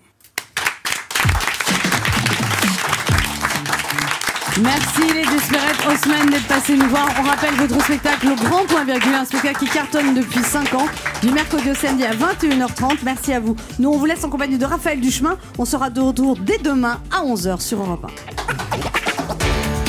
Merci les Desperate Housemen d'être passés nous voir. On rappelle votre spectacle au Grand Point Virgule, un spectacle qui cartonne depuis cinq ans, du mercredi au samedi à vingt et une heures trente. Merci à vous. Nous, on vous laisse en compagnie de Raphaël Duchemin. On sera de retour dès demain à onze heures sur Europe un.